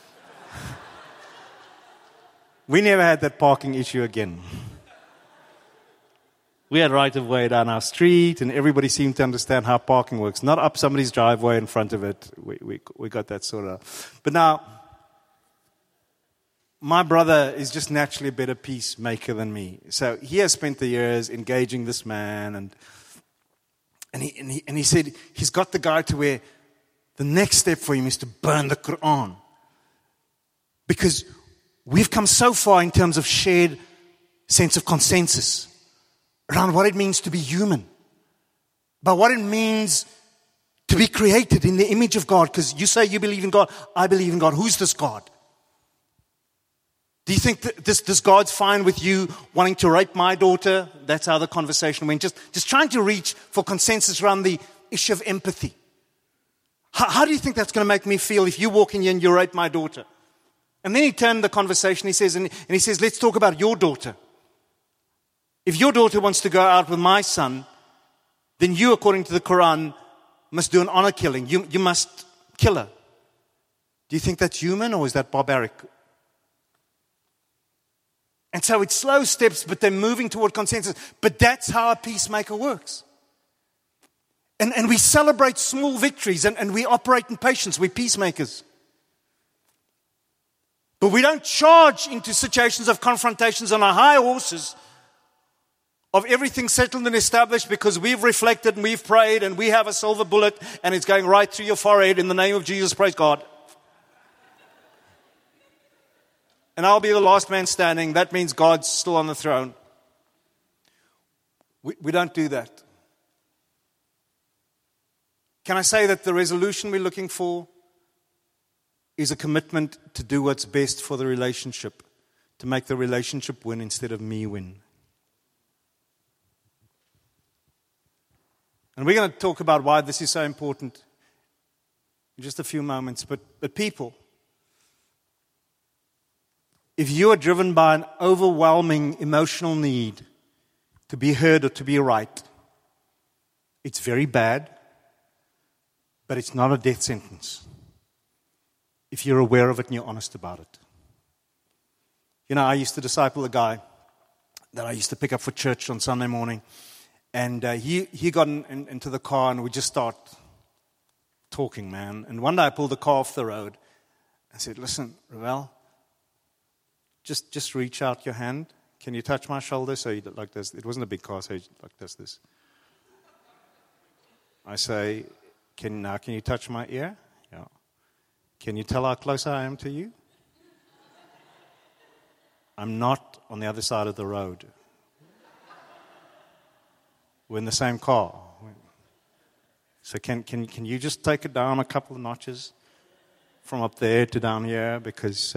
We never had that parking issue again. We had right of way down our street, and everybody seemed to understand how parking works. Not up somebody's driveway in front of it. We got that sort of. But now, my brother is just naturally a better peacemaker than me. So he has spent the years engaging this man, and he said he's got the guy to where the next step for him is to burn the Quran. Because we've come so far in terms of shared sense of consensus around what it means to be human, about what it means to be created in the image of God. Because you say you believe in God, I believe in God. Who's this God? Do you think that this God's fine with you wanting to rape my daughter? That's how the conversation went. Just trying to reach for consensus around the issue of empathy. How do you think that's going to make me feel if you walk in here and you rape my daughter? And then he turned the conversation, he says, let's talk about your daughter. If your daughter wants to go out with my son, then you, according to the Quran, must do an honor killing. You must kill her. Do you think that's human or is that barbaric? And so it's slow steps, but they're moving toward consensus. But that's how a peacemaker works. And we celebrate small victories and we operate in patience. We're peacemakers. But we don't charge into situations of confrontations on our high horses of everything settled and established because we've reflected and we've prayed and we have a silver bullet and it's going right through your forehead in the name of Jesus, praise God. And I'll be the last man standing. That means God's still on the throne. We don't do that. Can I say that the resolution we're looking for is a commitment to do what's best for the relationship, to make the relationship win instead of me win. And we're going to talk about why this is so important in just a few moments. But people, if you are driven by an overwhelming emotional need to be heard or to be right, it's very bad, but it's not a death sentence. If you're aware of it and you're honest about it. You know, I used to disciple a guy that I used to pick up for church on Sunday morning. And he got into the car and we just start talking, man. And one day I pulled the car off the road. I said, listen, Ravel, just reach out your hand. Can you touch my shoulder? So he did like this. It wasn't a big car, so he like this. I say, can you touch my ear? Yeah. Can you tell how close I am to you? I'm not on the other side of the road. We're in the same car. So can you just take it down a couple of notches from up there to down here? Because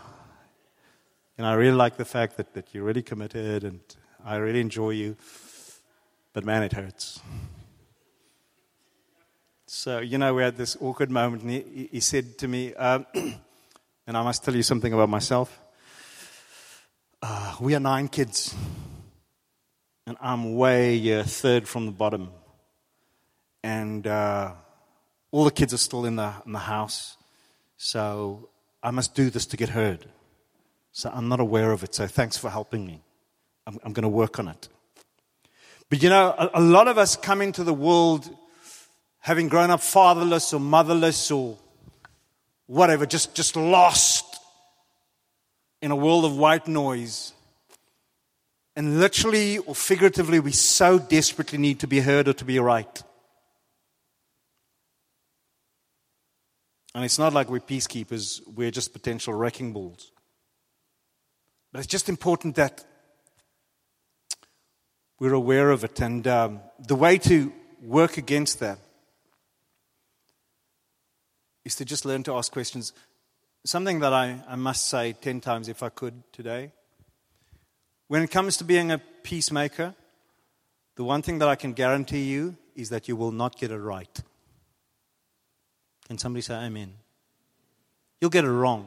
I really like the fact that you're really committed and I really enjoy you. But man, it hurts. So, we had this awkward moment, and he said to me, and I must tell you something about myself. We are 9 kids, and I'm way third from the bottom. And all the kids are still in the house, so I must do this to get heard. So I'm not aware of it, so thanks for helping me. I'm going to work on it. But a lot of us come into the world having grown up fatherless or motherless or whatever, just lost in a world of white noise. And literally or figuratively, we so desperately need to be heard or to be right. And it's not like we're peacekeepers, we're just potential wrecking balls. But it's just important that we're aware of it. And the way to work against that is to just learn to ask questions. Something that I must say 10 times if I could today. When it comes to being a peacemaker, the one thing that I can guarantee you is that you will not get it right. Can somebody say amen? You'll get it wrong.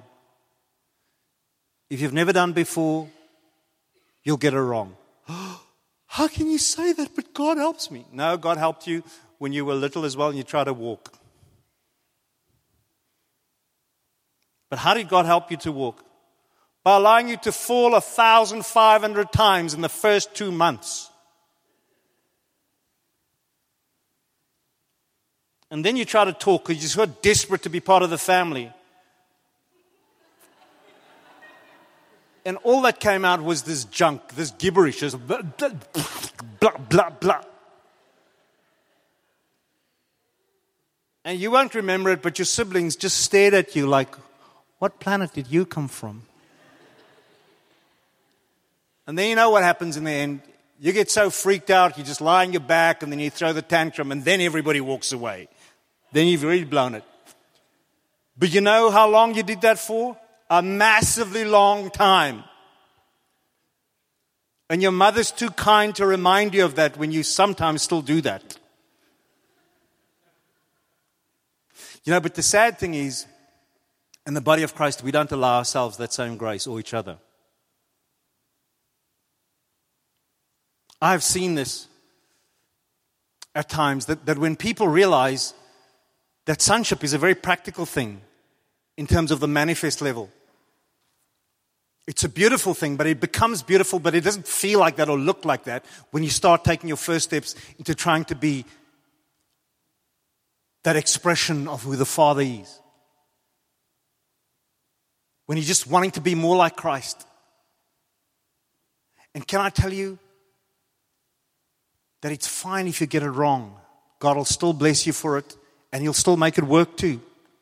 If you've never done before, you'll get it wrong. How can you say that? But God helps me. No, God helped you when you were little as well and you tried to walk. But how did God help you to walk? By allowing you to fall 1,500 times in the first 2 months. And then you try to talk because you're so desperate to be part of the family. And all that came out was this junk, this gibberish, this blah, blah, blah, blah. And you won't remember it, but your siblings just stared at you like, what planet did you come from? And then you know what happens in the end. You get so freaked out, you just lie on your back, and then you throw the tantrum, and then everybody walks away. Then you've really blown it. But you know how long you did that for? A massively long time. And your mother's too kind to remind you of that when you sometimes still do that. But the sad thing is, in the body of Christ, we don't allow ourselves that same grace or each other. I've seen this at times, that when people realize that sonship is a very practical thing in terms of the manifest level. It's a beautiful thing, but it becomes beautiful, but it doesn't feel like that or look like that when you start taking your first steps into trying to be that expression of who the Father is. When you're just wanting to be more like Christ. And can I tell you that it's fine if you get it wrong. God will still bless you for it, and He'll still make it work too.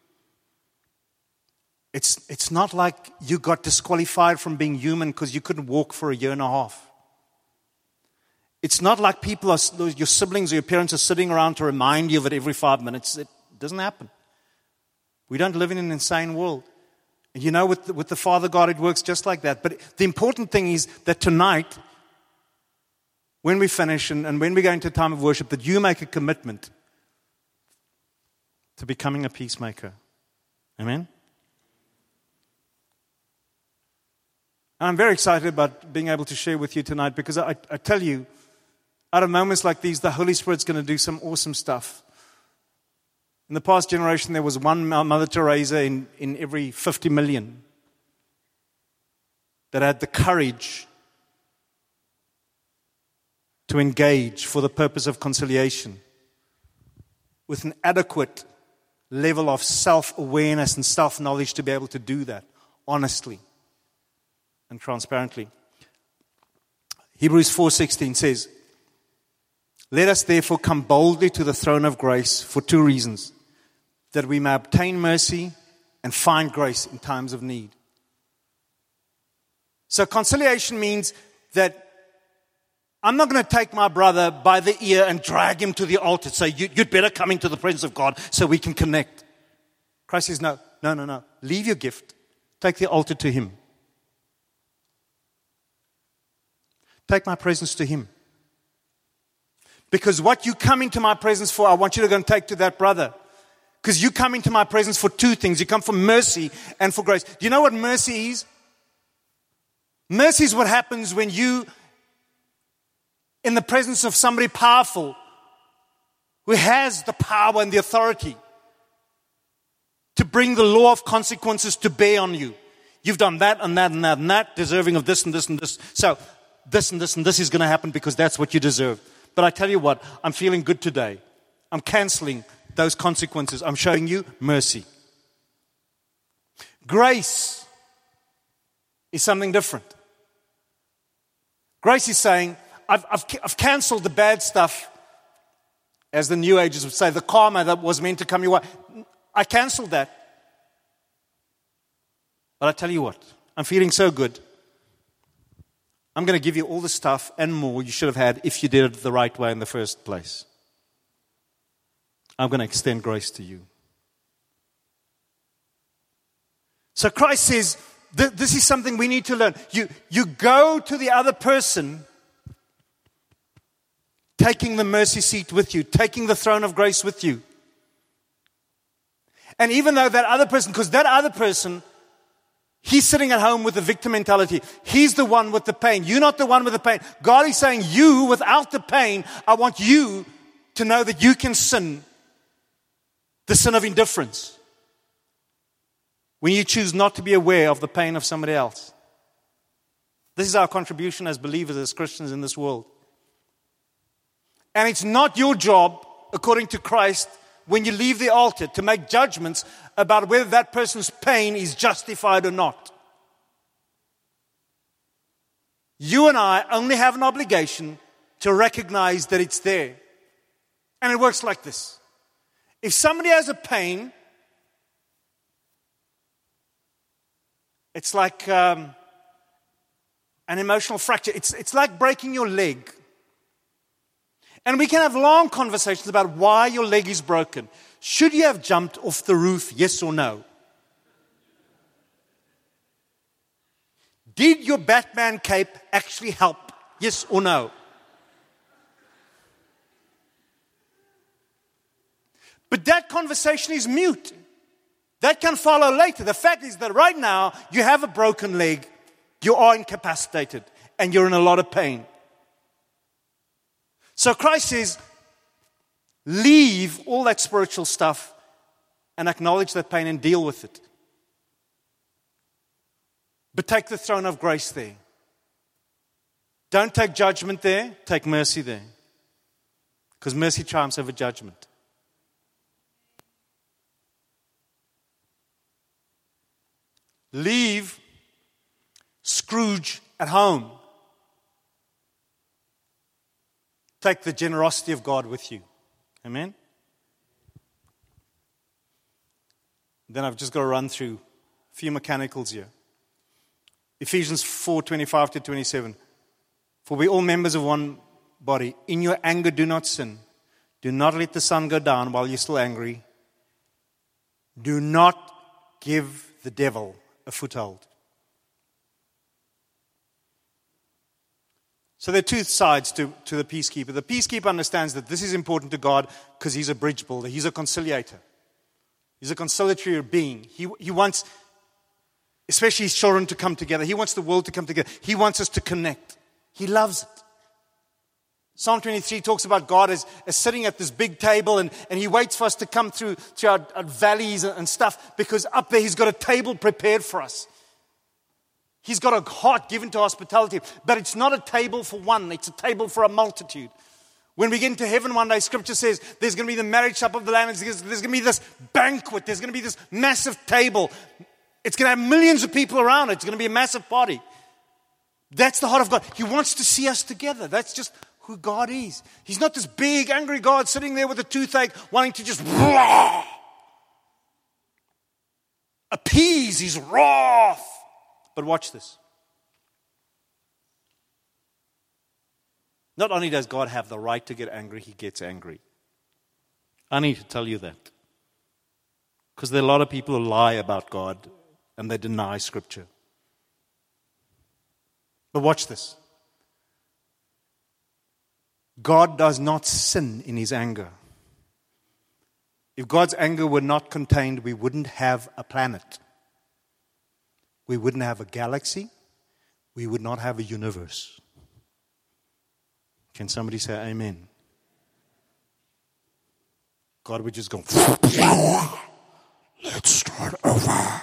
It's not like you got disqualified from being human because you couldn't walk for a year and a half. It's not like your siblings or your parents are sitting around to remind you of it every 5 minutes. It doesn't happen. We don't live in an insane world. And with the Father God, it works just like that. But the important thing is that tonight, when we finish and when we go into a time of worship, that you make a commitment to becoming a peacemaker. Amen? And I'm very excited about being able to share with you tonight because I tell you, out of moments like these, the Holy Spirit's going to do some awesome stuff. In the past generation, there was one Mother Teresa in every 50 million that had the courage to engage for the purpose of conciliation with an adequate level of self-awareness and self-knowledge to be able to do that honestly and transparently. Hebrews 4:16 says, "Let us therefore come boldly to the throne of grace for 2 reasons, that we may obtain mercy and find grace in times of need." So conciliation means that I'm not going to take my brother by the ear and drag him to the altar and say, you'd better come into the presence of God so we can connect. Christ says, no. Leave your gift. Take the altar to Him. Take my presence to Him. Because what you come into my presence for, I want you to go and take to that brother. Because you come into my presence for two things. You come for mercy and for grace. Do you know what mercy is? Mercy is what happens when you, in the presence of somebody powerful, who has the power and the authority to bring the law of consequences to bear on you. You've done that and that and that and that, deserving of this and this and this. So this and this and this is going to happen because that's what you deserve. But I tell you what, I'm feeling good today. I'm canceling those consequences. I'm showing you mercy. Grace is something different. Grace is saying, I've canceled the bad stuff, as the New Agers would say, the karma that was meant to come your way. I canceled that. But I tell you what, I'm feeling so good. I'm going to give you all the stuff and more you should have had if you did it the right way in the first place. I'm going to extend grace to you. So Christ says, this is something we need to learn. You go to the other person, taking the mercy seat with you, taking the throne of grace with you. And even though that other person, because that other person, he's sitting at home with the victim mentality. He's the one with the pain. You're not the one with the pain. God is saying, you, without the pain, I want you to know that you can sin the sin of indifference when you choose not to be aware of the pain of somebody else. This is our contribution as believers, as Christians in this world. And it's not your job, according to Christ, when you leave the altar, to make judgments about whether that person's pain is justified or not. You and I only have an obligation to recognize that it's there. And it works like this. If somebody has a pain, it's like an emotional fracture. It's like breaking your leg. And we can have long conversations about why your leg is broken. Should you have jumped off the roof, yes or no? Did your Batman cape actually help, yes or no? But that conversation is mute. That can follow later. The fact is that right now, you have a broken leg, you are incapacitated, and you're in a lot of pain. So Christ says, leave all that spiritual stuff and acknowledge that pain and deal with it. But take the throne of grace there. Don't take judgment there, take mercy there. Because mercy triumphs over judgment. Leave Scrooge at home. Take the generosity of God with you. Amen? Then I've just got to run through a few mechanicals here. Ephesians 4:25 to 27. For we all members of one body. In your anger do not sin. Do not let the sun go down while you're still angry. Do not give the devil a foothold. So there are two sides to the peacekeeper. The peacekeeper understands that this is important to God because he's a bridge builder. He's a conciliator. He's a conciliatory being. He wants, especially his children, to come together. He wants the world to come together. He wants us to connect. He loves it. Psalm 23 talks about God as sitting at this big table and he waits for us to come through our valleys and stuff because up there he's got a table prepared for us. He's got a heart given to hospitality, but it's not a table for one, it's a table for a multitude. When we get into heaven one day, Scripture says there's going to be the marriage supper of the Lamb, there's going to be this banquet, there's going to be this massive table. It's going to have millions of people around it, it's going to be a massive party. That's the heart of God. He wants to see us together. That's just who God is. He's not this big, angry God sitting there with a toothache wanting to just appease his wrath. But watch this. Not only does God have the right to get angry, he gets angry. I need to tell you that. Because there are a lot of people who lie about God and they deny Scripture. But watch this. God does not sin in his anger. If God's anger were not contained, we wouldn't have a planet. We wouldn't have a galaxy. We would not have a universe. Can somebody say amen? God would just go, let's start over.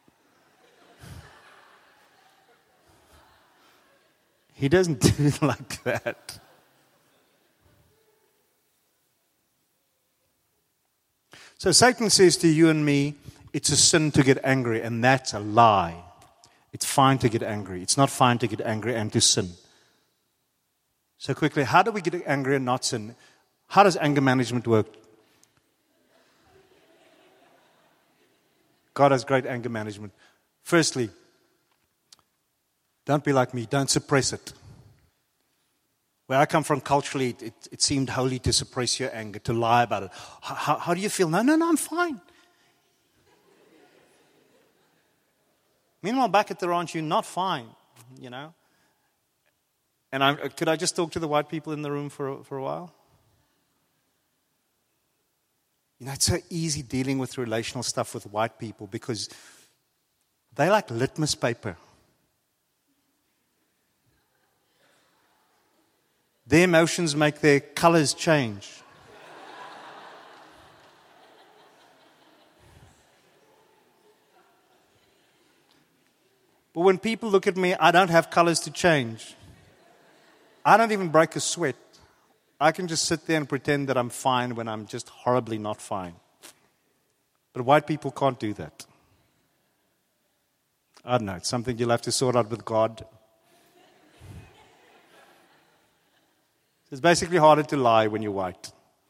He doesn't do it like that. So Satan says to you and me, it's a sin to get angry, and that's a lie. It's fine to get angry. It's not fine to get angry and to sin. So quickly, how do we get angry and not sin? How does anger management work? God has great anger management. Firstly, don't be like me. Don't suppress it. Where I come from culturally, it seemed holy to suppress your anger, to lie about it. How do you feel? No, I'm fine. Meanwhile, back at the ranch, you're not fine, you know. And could I just talk to the white people in the room for a while? You know, it's so easy dealing with relational stuff with white people because they like litmus paper. Their emotions make their colors change. But when people look at me, I don't have colors to change. I don't even break a sweat. I can just sit there and pretend that I'm fine when I'm just horribly not fine. But white people can't do that. I don't know. It's something you'll have to sort out with God. It's basically harder to lie when you're white.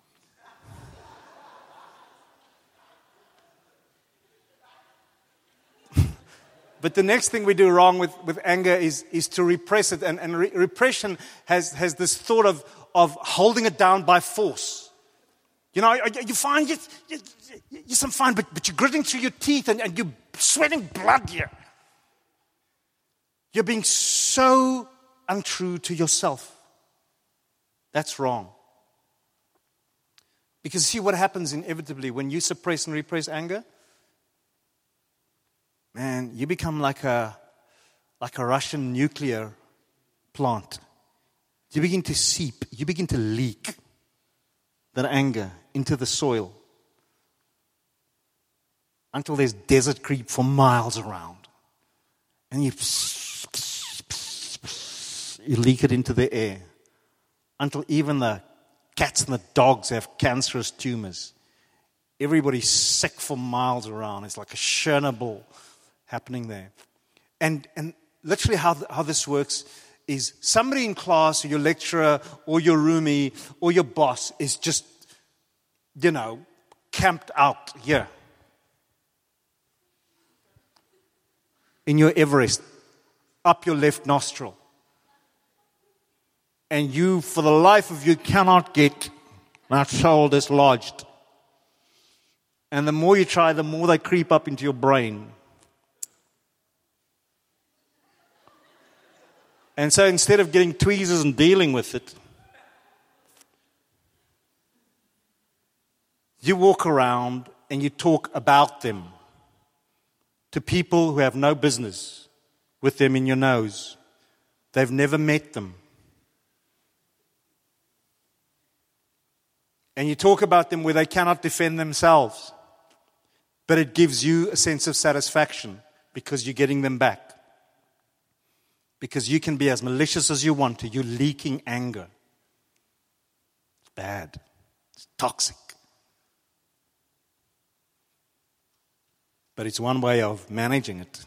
But the next thing we do wrong with anger is to repress it. And repression has this thought of holding it down by force. You know, you're fine, you're some fine, but you're gritting through your teeth and you're sweating blood here. You're being so untrue to yourself. That's wrong. Because see what happens inevitably when you suppress and repress anger? Man, you become like a Russian nuclear plant. You begin to seep, you begin to leak that anger into the soil until there's desert creep for miles around. And you leak it into the air until even the cats and the dogs have cancerous tumors. Everybody's sick for miles around. It's like a Chernobyl happening there. And literally how this works is somebody in class or your lecturer or your roomie or your boss is just, you know, camped out here in your Everest, up your left nostril. And you, for the life of you, cannot get that soul dislodged. And the more you try, the more they creep up into your brain. And so instead of getting tweezers and dealing with it, you walk around and you talk about them to people who have no business with them in your nose. They've never met them. And you talk about them where they cannot defend themselves. But it gives you a sense of satisfaction because you're getting them back. Because you can be as malicious as you want to. You're leaking anger. It's bad. It's toxic. But it's one way of managing it.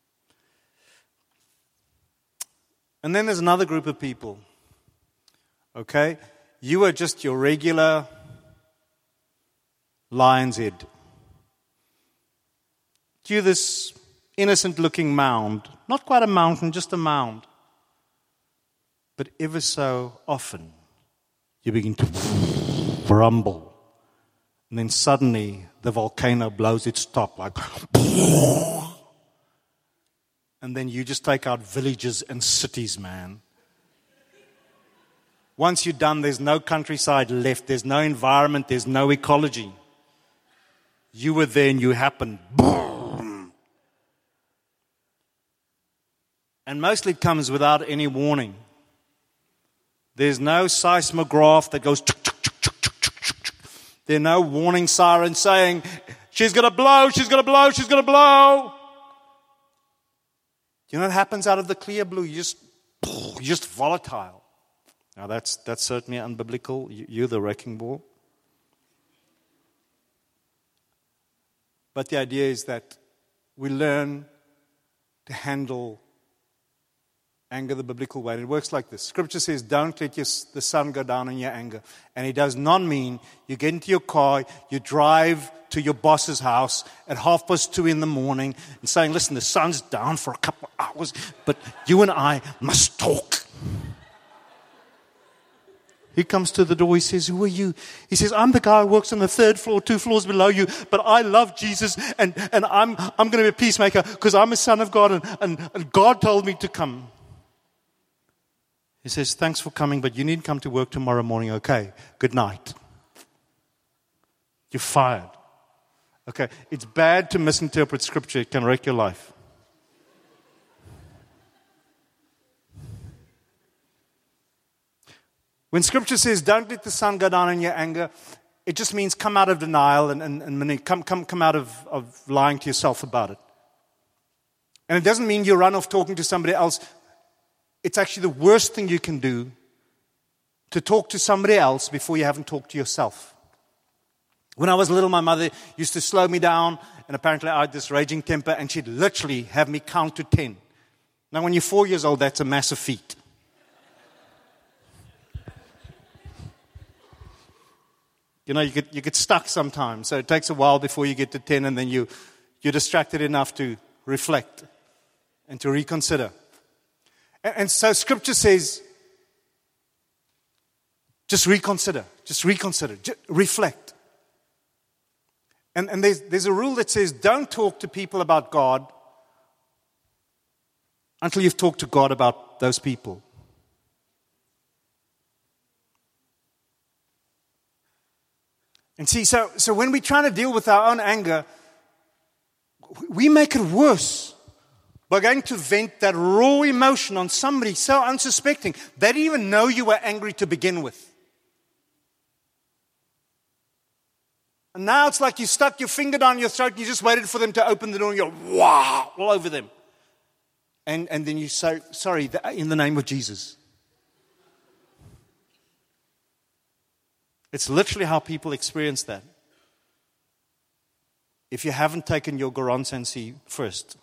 And then there's another group of people. Okay? You are just your regular lion's head. You're this innocent-looking mound. Not quite a mountain, just a mound. But ever so often, you begin to rumble. And then suddenly, the volcano blows its top like... And then you just take out villages and cities, man. Once you're done, there's no countryside left. There's no environment. There's no ecology. You were there and you happened. Boom. And mostly it comes without any warning. There's no seismograph that goes... There are no warning sirens saying, she's going to blow, she's going to blow, she's going to blow. You know what happens out of the clear blue? You're just volatile. Now that's certainly unbiblical. You're the wrecking ball. But the idea is that we learn to handle anger the biblical way. And it works like this. Scripture says, don't let the sun go down in your anger. And it does not mean you get into your car, you drive to your boss's house at 2:30 in the morning and saying, listen, the sun's down for a couple of hours, but you and I must talk. He comes to the door, he says, who are you? He says, I'm the guy who works on the 3rd floor, 2 floors below you, but I love Jesus and I'm going to be a peacemaker because I'm a son of God and God told me to come. He says, thanks for coming, but you need to come to work tomorrow morning. Okay, good night. You're fired. Okay, it's bad to misinterpret Scripture. It can wreck your life. When Scripture says, don't let the sun go down in your anger, it just means come out of denial and come out of lying to yourself about it. And it doesn't mean you run off talking to somebody else. It's actually the worst thing you can do to talk to somebody else before you haven't talked to yourself. When I was little, my mother used to slow me down, and apparently I had this raging temper, and she'd literally have me count to 10. Now, when you're 4 years old, that's a massive feat. You know, you get stuck sometimes, so it takes a while before you get to 10, and then you're distracted enough to reflect and to reconsider. And so Scripture says, just reconsider, reflect. And there's a rule that says, don't talk to people about God until you've talked to God about those people. And see, so when we're trying to deal with our own anger, we make it worse. By going to vent that raw emotion on somebody so unsuspecting. They didn't even know you were angry to begin with. And now it's like you stuck your finger down your throat and you just waited for them to open the door and you're wow, all over them. And then you say, sorry, in the name of Jesus. It's literally how people experience that. If you haven't taken your Goronsensi first,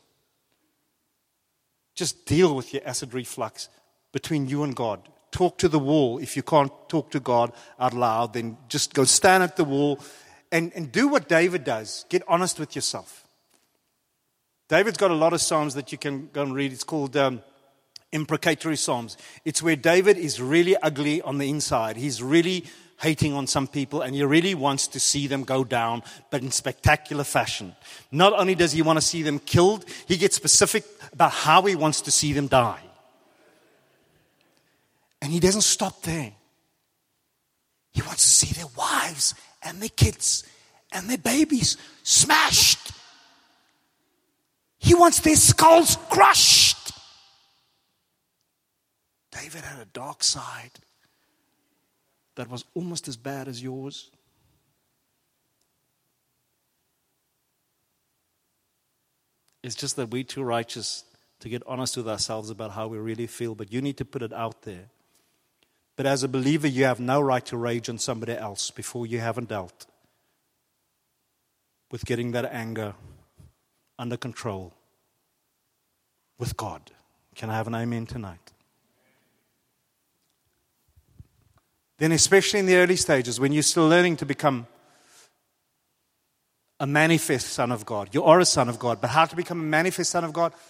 just deal with your acid reflux between you and God. Talk to the wall. If you can't talk to God out loud, then just go stand at the wall and do what David does. Get honest with yourself. David's got a lot of psalms that you can go and read. It's called imprecatory psalms. It's where David is really ugly on the inside. He's really hating on some people, and he really wants to see them go down, but in spectacular fashion. Not only does he want to see them killed, he gets specific about how he wants to see them die. And he doesn't stop there. He wants to see their wives and their kids and their babies smashed. He wants their skulls crushed. David had a dark side that was almost as bad as yours. It's just that we're too righteous to get honest with ourselves about how we really feel, but you need to put it out there. But as a believer, you have no right to rage on somebody else before you haven't dealt with getting that anger under control with God. Can I have an amen tonight? Then especially in the early stages, when you're still learning to become a manifest son of God. You are a son of God, but how to become a manifest son of God?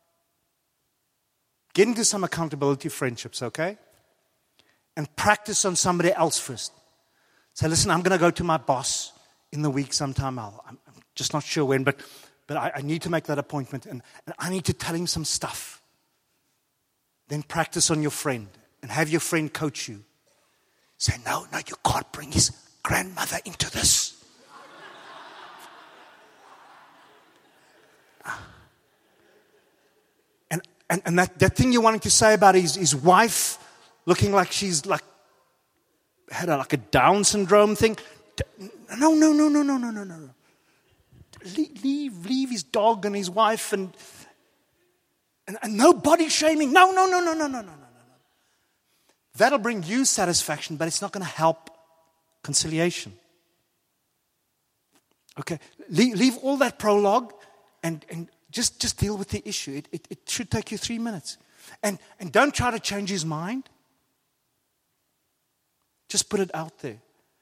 Get into some accountability friendships, okay? And practice on somebody else first. Say, listen, I'm going to go to my boss in the week sometime. I'm just not sure when, but I need to make that appointment, and I need to tell him some stuff. Then practice on your friend and have your friend coach you. Say, no, you can't bring his grandmother into this. And that thing you're wanting to say about his wife looking like she's had a Down syndrome thing. No. Leave his dog and his wife and no body shaming. No. That'll bring you satisfaction, but it's not going to help conciliation. Okay, leave all that prologue and just deal with the issue. It should take you 3 minutes. And don't try to change his mind. Just put it out there.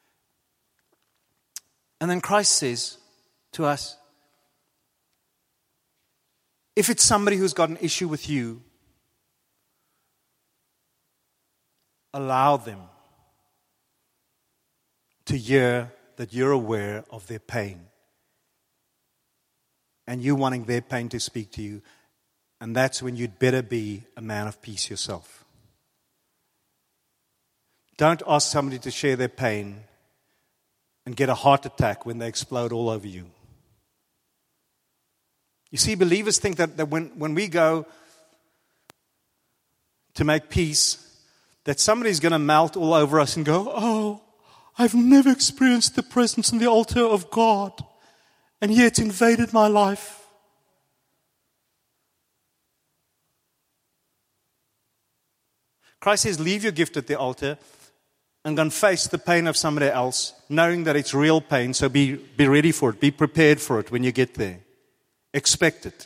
And then Christ says to us, if it's somebody who's got an issue with you, allow them to hear that you're aware of their pain. And you wanting their pain to speak to you. And that's when you'd better be a man of peace yourself. Don't ask somebody to share their pain and get a heart attack when they explode all over you. You see, believers think that when we go to make peace, that somebody's going to melt all over us and go, oh, I've never experienced the presence and the altar of God, and yet it's invaded my life. Christ says, leave your gift at the altar and go and face the pain of somebody else, knowing that it's real pain, so be ready for it. Be prepared for it when you get there. Expect it.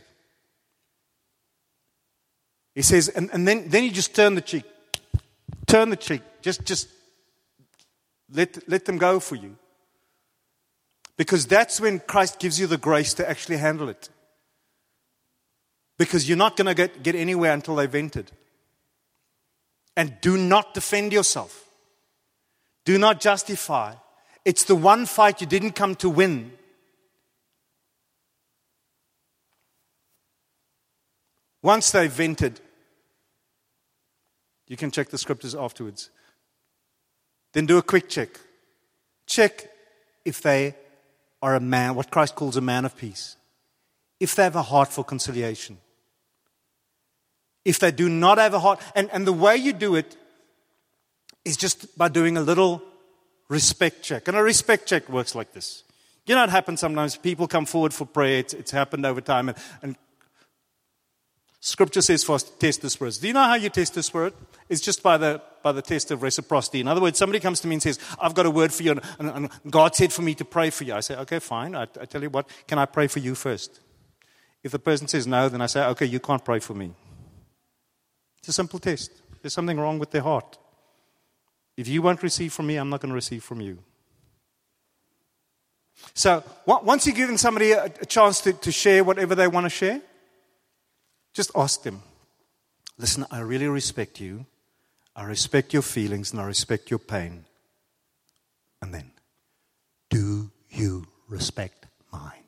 He says, and then you just turn the cheek. Turn the cheek. Just let them go for you. Because that's when Christ gives you the grace to actually handle it. Because you're not going to get anywhere until they've vented. And do not defend yourself. Do not justify. It's the one fight you didn't come to win. Once they've vented, you can check the scriptures afterwards. Then do a quick check. Check if they are a man, what Christ calls a man of peace. If they have a heart for conciliation. If they do not have a heart, and the way you do it is just by doing a little respect check. And a respect check works like this. You know, it happens sometimes. People come forward for prayer. It's happened over time. And Scripture says for us to test the spirits. Do you know how you test the spirit? It's just by the test of reciprocity. In other words, somebody comes to me and says, I've got a word for you, and God said for me to pray for you. I say, okay, fine. I tell you what, can I pray for you first? If the person says no, then I say, okay, you can't pray for me. It's a simple test. There's something wrong with their heart. If you won't receive from me, I'm not going to receive from you. So once you've given somebody a chance to share whatever they want to share, just ask them, listen, I really respect you. I respect your feelings and I respect your pain. And then, do you respect mine?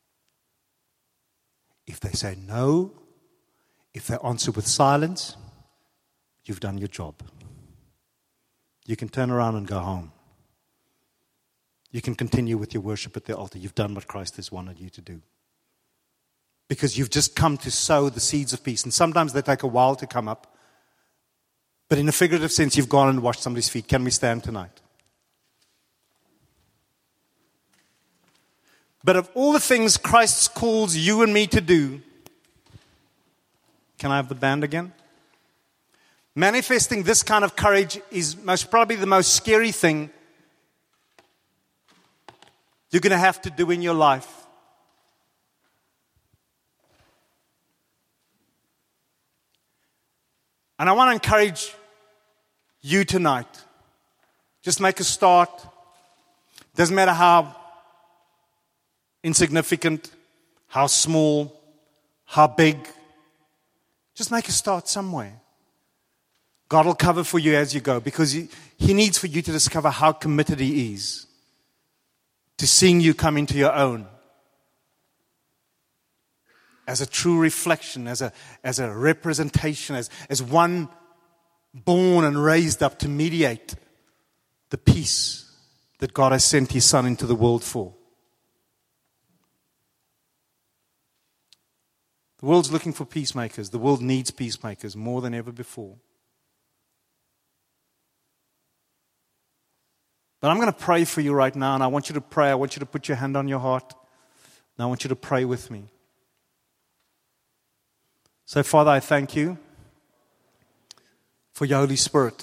If they say no, if they answer with silence, you've done your job. You can turn around and go home. You can continue with your worship at the altar. You've done what Christ has wanted you to do. Because you've just come to sow the seeds of peace. And sometimes they take a while to come up. But in a figurative sense, you've gone and washed somebody's feet. Can we stand tonight? But of all the things Christ calls you and me to do, can I have the band again? Manifesting this kind of courage is most probably the most scary thing you're going to have to do in your life. And I want to encourage you tonight. Just make a start. Doesn't matter how insignificant, how small, how big. Just make a start somewhere. God will cover for you as you go, because He needs for you to discover how committed He is to seeing you come into your own. As a true reflection, as a representation, as one born and raised up to mediate the peace that God has sent His Son into the world for. The world's looking for peacemakers. The world needs peacemakers more than ever before. But I'm going to pray for you right now, and I want you to pray. I want you to put your hand on your heart, and I want you to pray with me. So, Father, I thank you for your Holy Spirit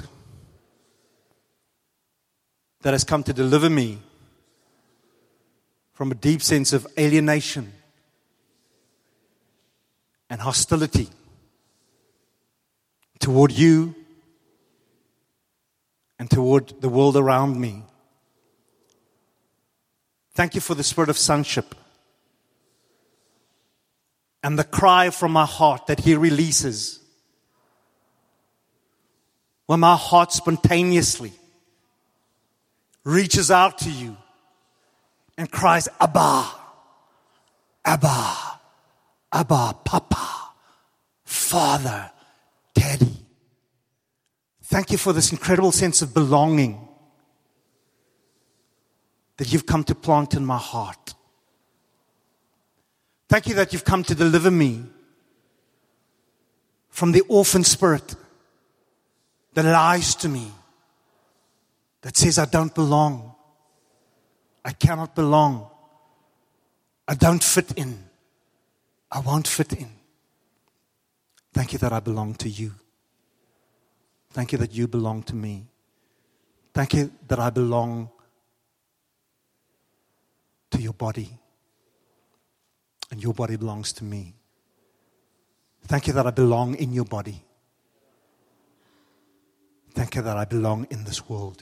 that has come to deliver me from a deep sense of alienation and hostility toward you and toward the world around me. Thank you for the spirit of sonship and the cry from my heart that He releases when my heart spontaneously reaches out to you and cries, Abba, Abba, Abba, Papa, Father, Daddy. Thank you for this incredible sense of belonging that you've come to plant in my heart. Thank you that you've come to deliver me from the orphan spirit that lies to me, that says I don't belong, I cannot belong, I don't fit in, I won't fit in. Thank you that I belong to you. Thank you that you belong to me. Thank you that I belong to your body, and your body belongs to me. Thank you that I belong in your body. Thank you that I belong in this world.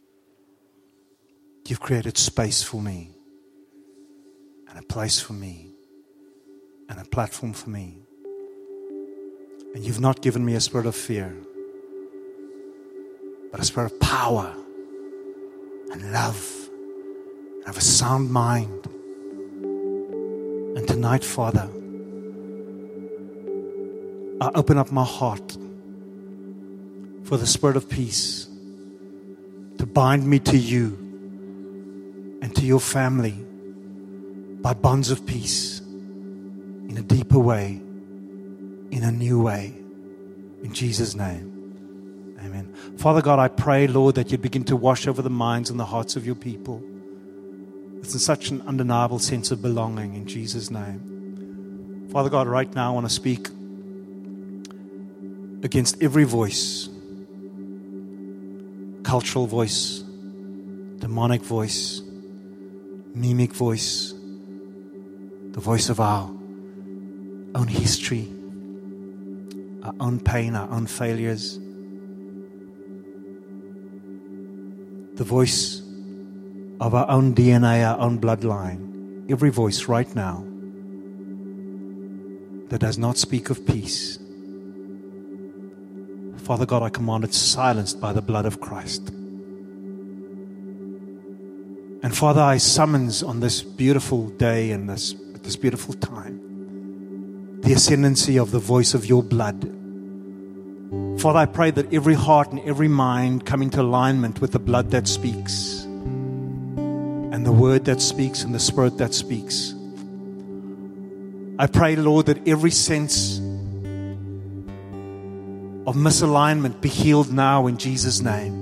You've created space for me, and a place for me, and a platform for me. And you've not given me a spirit of fear, but a spirit of power and love and of a sound mind. And tonight, Father, I open up my heart for the spirit of peace to bind me to you and to your family by bonds of peace in a deeper way, in a new way. In Jesus' name, amen. Father God, I pray, Lord, that you'd begin to wash over the minds and the hearts of your people. It's in such an undeniable sense of belonging, in Jesus' name. Father God, right now I want to speak against every voice, cultural voice, demonic voice, mimic voice, the voice of our own history, our own pain, our own failures, the voice of our own DNA, our own bloodline. Every voice right now that does not speak of peace, Father God, I command it silenced by the blood of Christ. And Father, I summons on this beautiful day and this beautiful time the ascendancy of the voice of your blood. Father, I pray that every heart and every mind come into alignment with the blood that speaks and the word that speaks and the spirit that speaks. I pray, Lord, that every sense of misalignment be healed now in Jesus' name.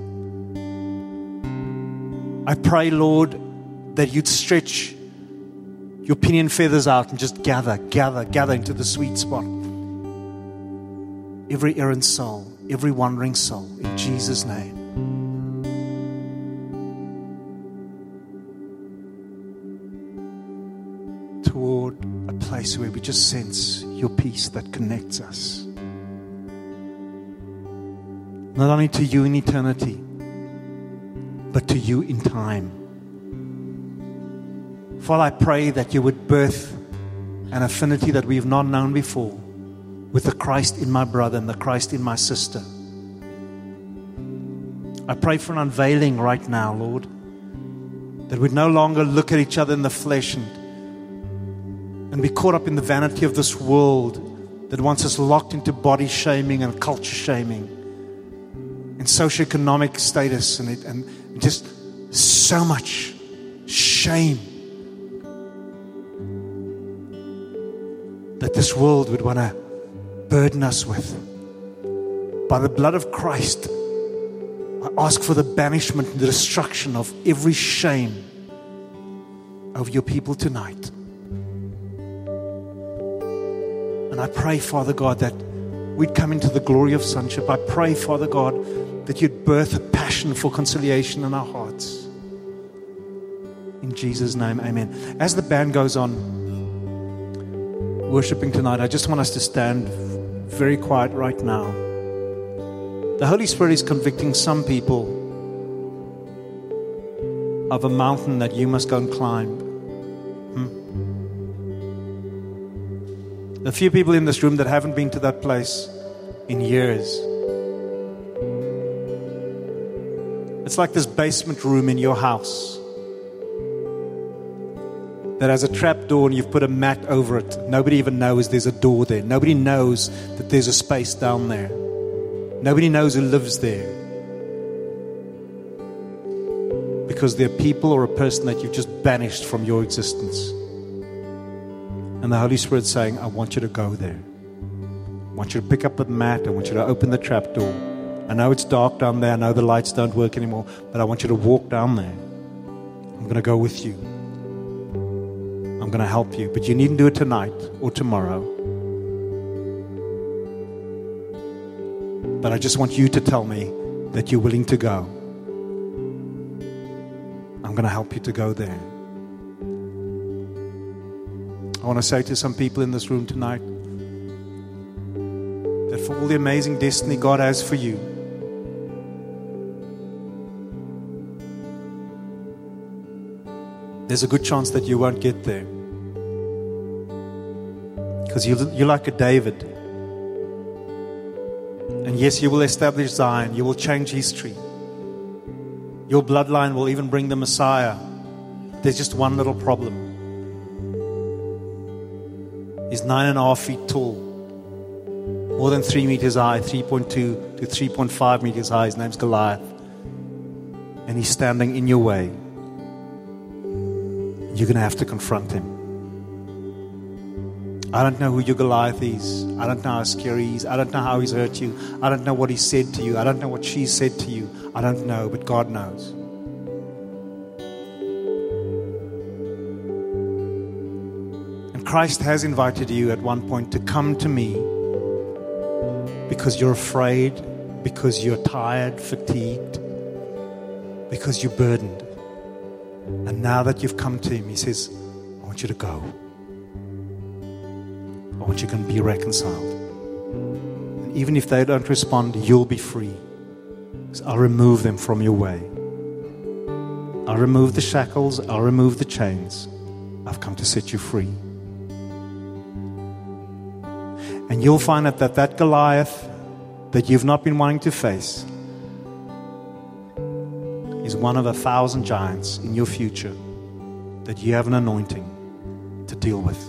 I pray, Lord, that you'd stretch your pinion feathers out and just gather into the sweet spot. Every errant soul, every wandering soul, in Jesus' name. Toward a place where we just sense your peace that connects us. Not only to you in eternity, but to you in time. Father, I pray that you would birth an affinity that we have not known before with the Christ in my brother and the Christ in my sister. I pray for an unveiling right now, Lord, that we'd no longer look at each other in the flesh and be caught up in the vanity of this world that wants us locked into body shaming and culture shaming and socioeconomic status and just so much shame that this world would want to burden us with. By the blood of Christ, I ask for the banishment and the destruction of every shame over your people tonight. And I pray, Father God, that we'd come into the glory of sonship. I pray, Father God, that you'd birth a passion for conciliation in our hearts. In Jesus' name, amen. As the band goes on worshiping tonight, I just want us to stand very quiet right now. The Holy Spirit is convicting some people of a mountain that you must go and climb. A few people in this room that haven't been to that place in years. It's like this basement room in your house that has a trap door and you've put a mat over it. Nobody even knows there's a door there. Nobody knows that there's a space down there. Nobody knows who lives there. Because they're people or a person that you've just banished from your existence. And the Holy Spirit's saying, I want you to go there. I want you to pick up the mat. I want you to open the trap door. I know it's dark down there. I know the lights don't work anymore. But I want you to walk down there. I'm going to go with you. I'm going to help you. But you needn't do it tonight or tomorrow. But I just want you to tell me that you're willing to go. I'm going to help you to go there. I want to say to some people in this room tonight that for all the amazing destiny God has for you, there's a good chance that you won't get there. Because you're like a David. And yes, you will establish Zion. You will change history. Your bloodline will even bring the Messiah. There's just one little problem. He's 9.5 feet tall, more than 3 meters high, 3.2 to 3.5 meters high. His name's Goliath. And he's standing in your way. You're going to have to confront him. I don't know who your Goliath is. I don't know how scary he is. I don't know how he's hurt you. I don't know what he said to you. I don't know what she said to you. I don't know, but God knows. Christ has invited you at one point to come to me because you're afraid, because you're tired, fatigued, because you're burdened. And now that you've come to him, he says, I want you to go. I want you to be reconciled. And even if they don't respond, you'll be free. So I'll remove them from your way. I'll remove the shackles. I'll remove the chains. I've come to set you free. And you'll find out that Goliath that you've not been wanting to face is one of 1,000 giants in your future that you have an anointing to deal with.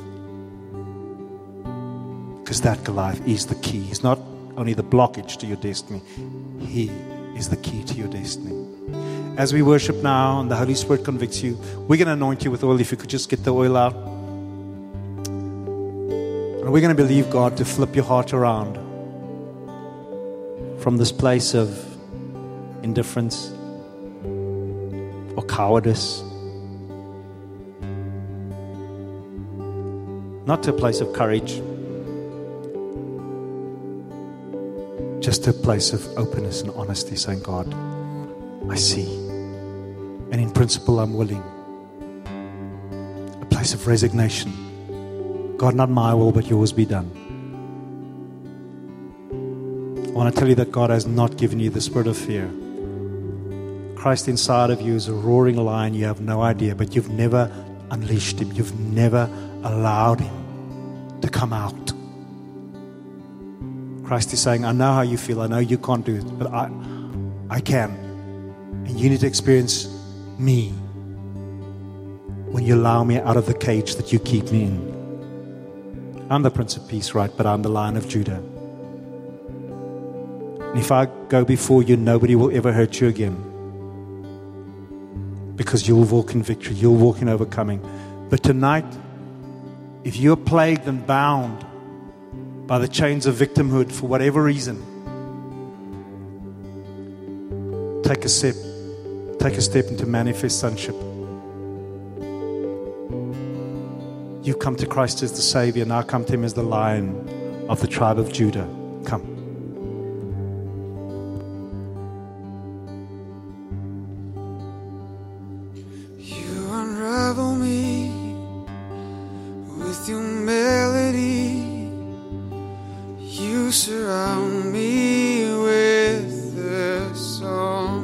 Because that Goliath is the key. He's not only the blockage to your destiny. He is the key to your destiny. As we worship now and the Holy Spirit convicts you, we're going to anoint you with oil. If you could just get the oil out. And we're going to believe God to flip your heart around from this place of indifference or cowardice, not to a place of courage, just to a place of openness and honesty, saying, God, I see, and in principle I'm willing. A place of resignation. God, not my will, but yours be done. I want to tell you that God has not given you the spirit of fear. Christ inside of you is a roaring lion. You have no idea, but you've never unleashed him. You've never allowed him to come out. Christ is saying, I know how you feel. I know you can't do it, but I can. And you need to experience me when you allow me out of the cage that you keep me in. I'm the Prince of Peace, right? But I'm the Lion of Judah. And if I go before you, nobody will ever hurt you again. because you'll walk in victory, you'll walk in overcoming. But tonight, if you're plagued and bound by the chains of victimhood for whatever reason, take a step into manifest sonship. You come to Christ as the Savior, now come to Him as the Lion of the tribe of Judah. Come. You unravel me with your melody. You surround me with the song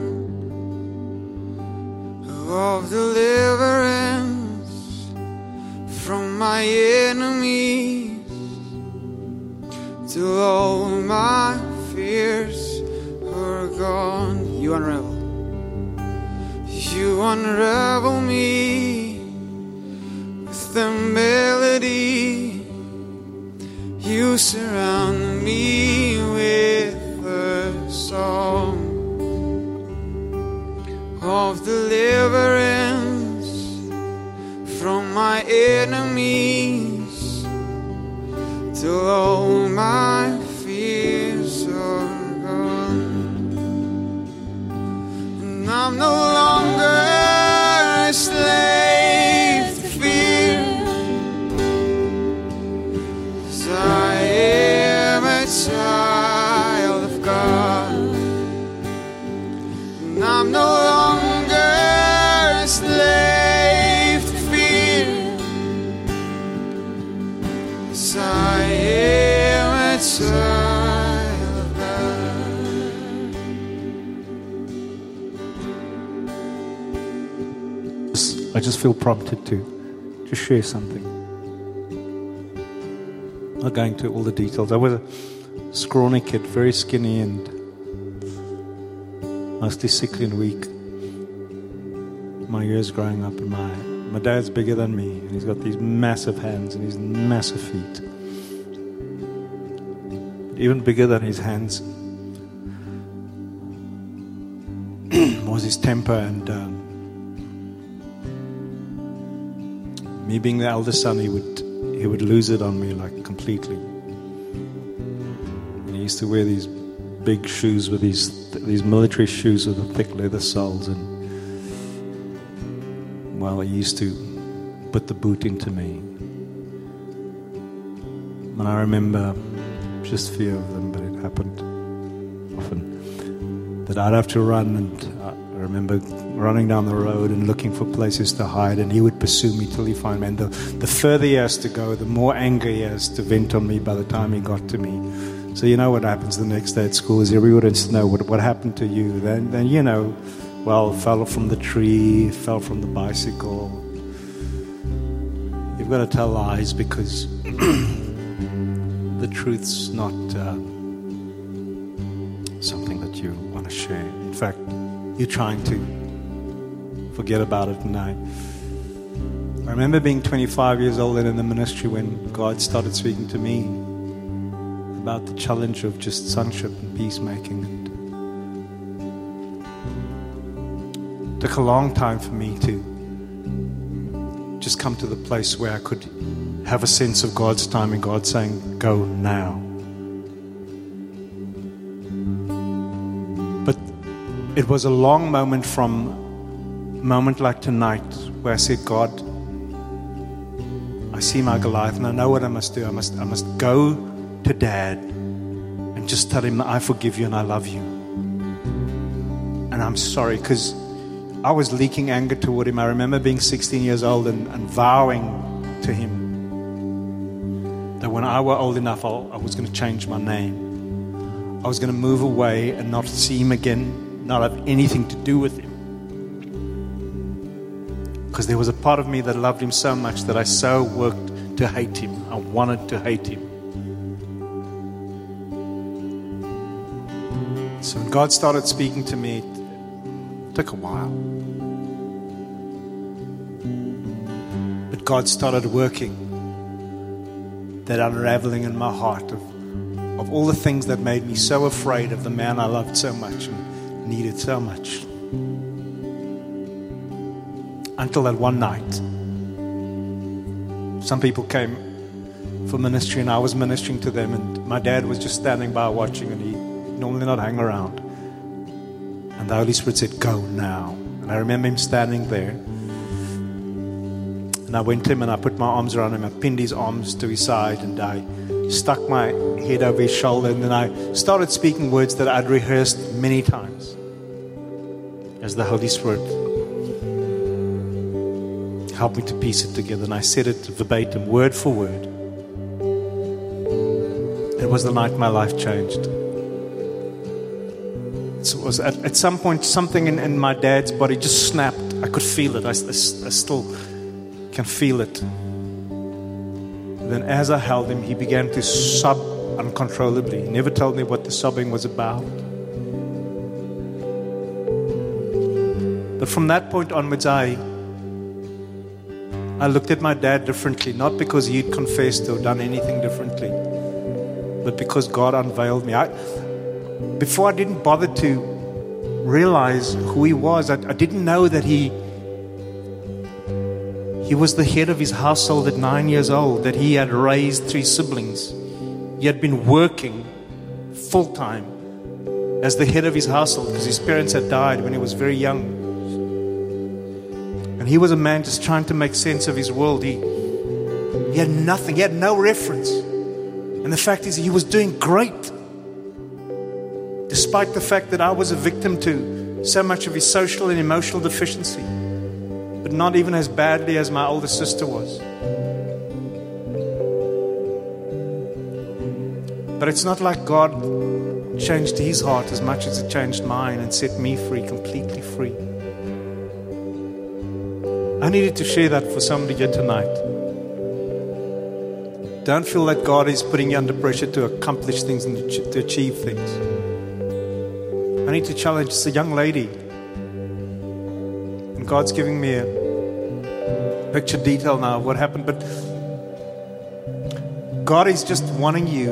of deliverance from my enemies, till all my fears are gone. You unravel me with the melody. You surround me with a song of deliverance from my enemies, till all my fears are gone. And I'm no longer a slave to fear, 'cause I am a child of God. And I'm no longer a slave to fear, 'cause I am a child of God. I just feel prompted to share something. Not going into all the details. I was a scrawny kid, very skinny and mostly sickly and weak. My years growing up, and my dad's bigger than me, and he's got these massive hands and these massive feet. Even bigger than his hands was his temper, and me being the eldest son, he would lose it on me like completely. And he used to wear these big shoes with these military shoes with the thick leather soles, and well, he used to put the boot into me. And I remember just fear of them, but it happened often that I'd have to run, and I remember running down the road and looking for places to hide, and he would pursue me till he found me. And the further he has to go, the more anger he has to vent on me by the time he got to me. So you know what happens the next day at school is everyone wants to know what happened to you. Then you know, well, fell from the tree, fell from the bicycle. You've got to tell lies because the truth's not something that you want to share. In fact, you're trying to forget about it. And I remember being 25 years old and in the ministry when God started speaking to me about the challenge of just sonship and peacemaking. And it took a long time for me to just come to the place where I could have a sense of God's time and God saying, go now. But it was a long moment from a moment like tonight where I said, God, I see my Goliath and I know what I must do. I must go to Dad and just tell him that I forgive you and I love you. And I'm sorry, because I was leaking anger toward him. I remember being 16 years old and vowing to him that when I were old enough, I was going to change my name. I was going to move away and not see him again, not have anything to do with him. Because there was a part of me that loved him so much that I so worked to hate him. I wanted to hate him. So when God started speaking to me, it took a while. But God started working that unraveling in my heart of all the things that made me so afraid of the man I loved so much and needed so much. until that one night. Some people came for ministry and I was ministering to them, and my dad was just standing by watching, and he normally not hang around. And the Holy Spirit said, "Go now." And I remember him standing there. And I went to him and I put my arms around him. I pinned his arms to his side and I stuck my head over his shoulder. And then I started speaking words that I'd rehearsed many times as the Holy Spirit helped me to piece it together. And I said it verbatim, word for word. It was the night my life changed. It was at some point something in my dad's body just snapped. I could feel it. I still can feel it. And then as I held him, he began to sob uncontrollably. He never told me what the sobbing was about. But from that point onwards, I looked at my dad differently, not because he'd confessed or done anything differently, but because God unveiled me. Before I didn't bother to realize who he was. I didn't know that he was the head of his household at 9 years old, that he had raised 3 siblings. He had been working full-time as the head of his household because his parents had died when he was very young. And he was a man just trying to make sense of his world. He had nothing. He had no reference. And the fact is, he was doing great. Despite the fact that I was a victim to so much of his social and emotional deficiency. But not even as badly as my older sister was. But it's not like God changed his heart as much as it changed mine and set me free, completely free. I needed to share that for somebody here tonight. Don't feel that God is putting you under pressure to accomplish things and to achieve things. I need to challenge. It's a young lady. And God's giving me a picture detail now of what happened. But God is just wanting you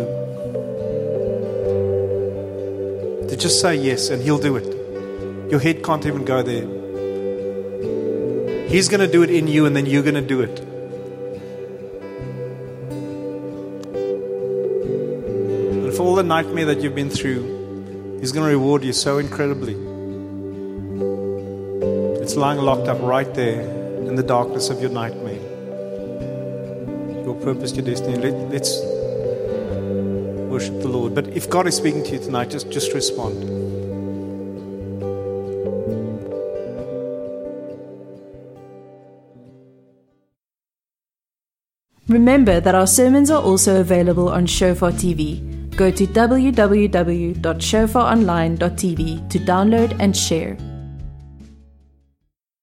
to just say yes and He'll do it. Your head can't even go there. He's going to do it in you and then you're going to do it. And for all the nightmare that you've been through, He's going to reward you so incredibly. It's lying locked up right there in the darkness of your nightmare. Your purpose, your destiny. Let's worship the Lord. But if God is speaking to you tonight, just respond. Remember that our sermons are also available on Shofar TV. Go to www.shofaronline.tv to download and share.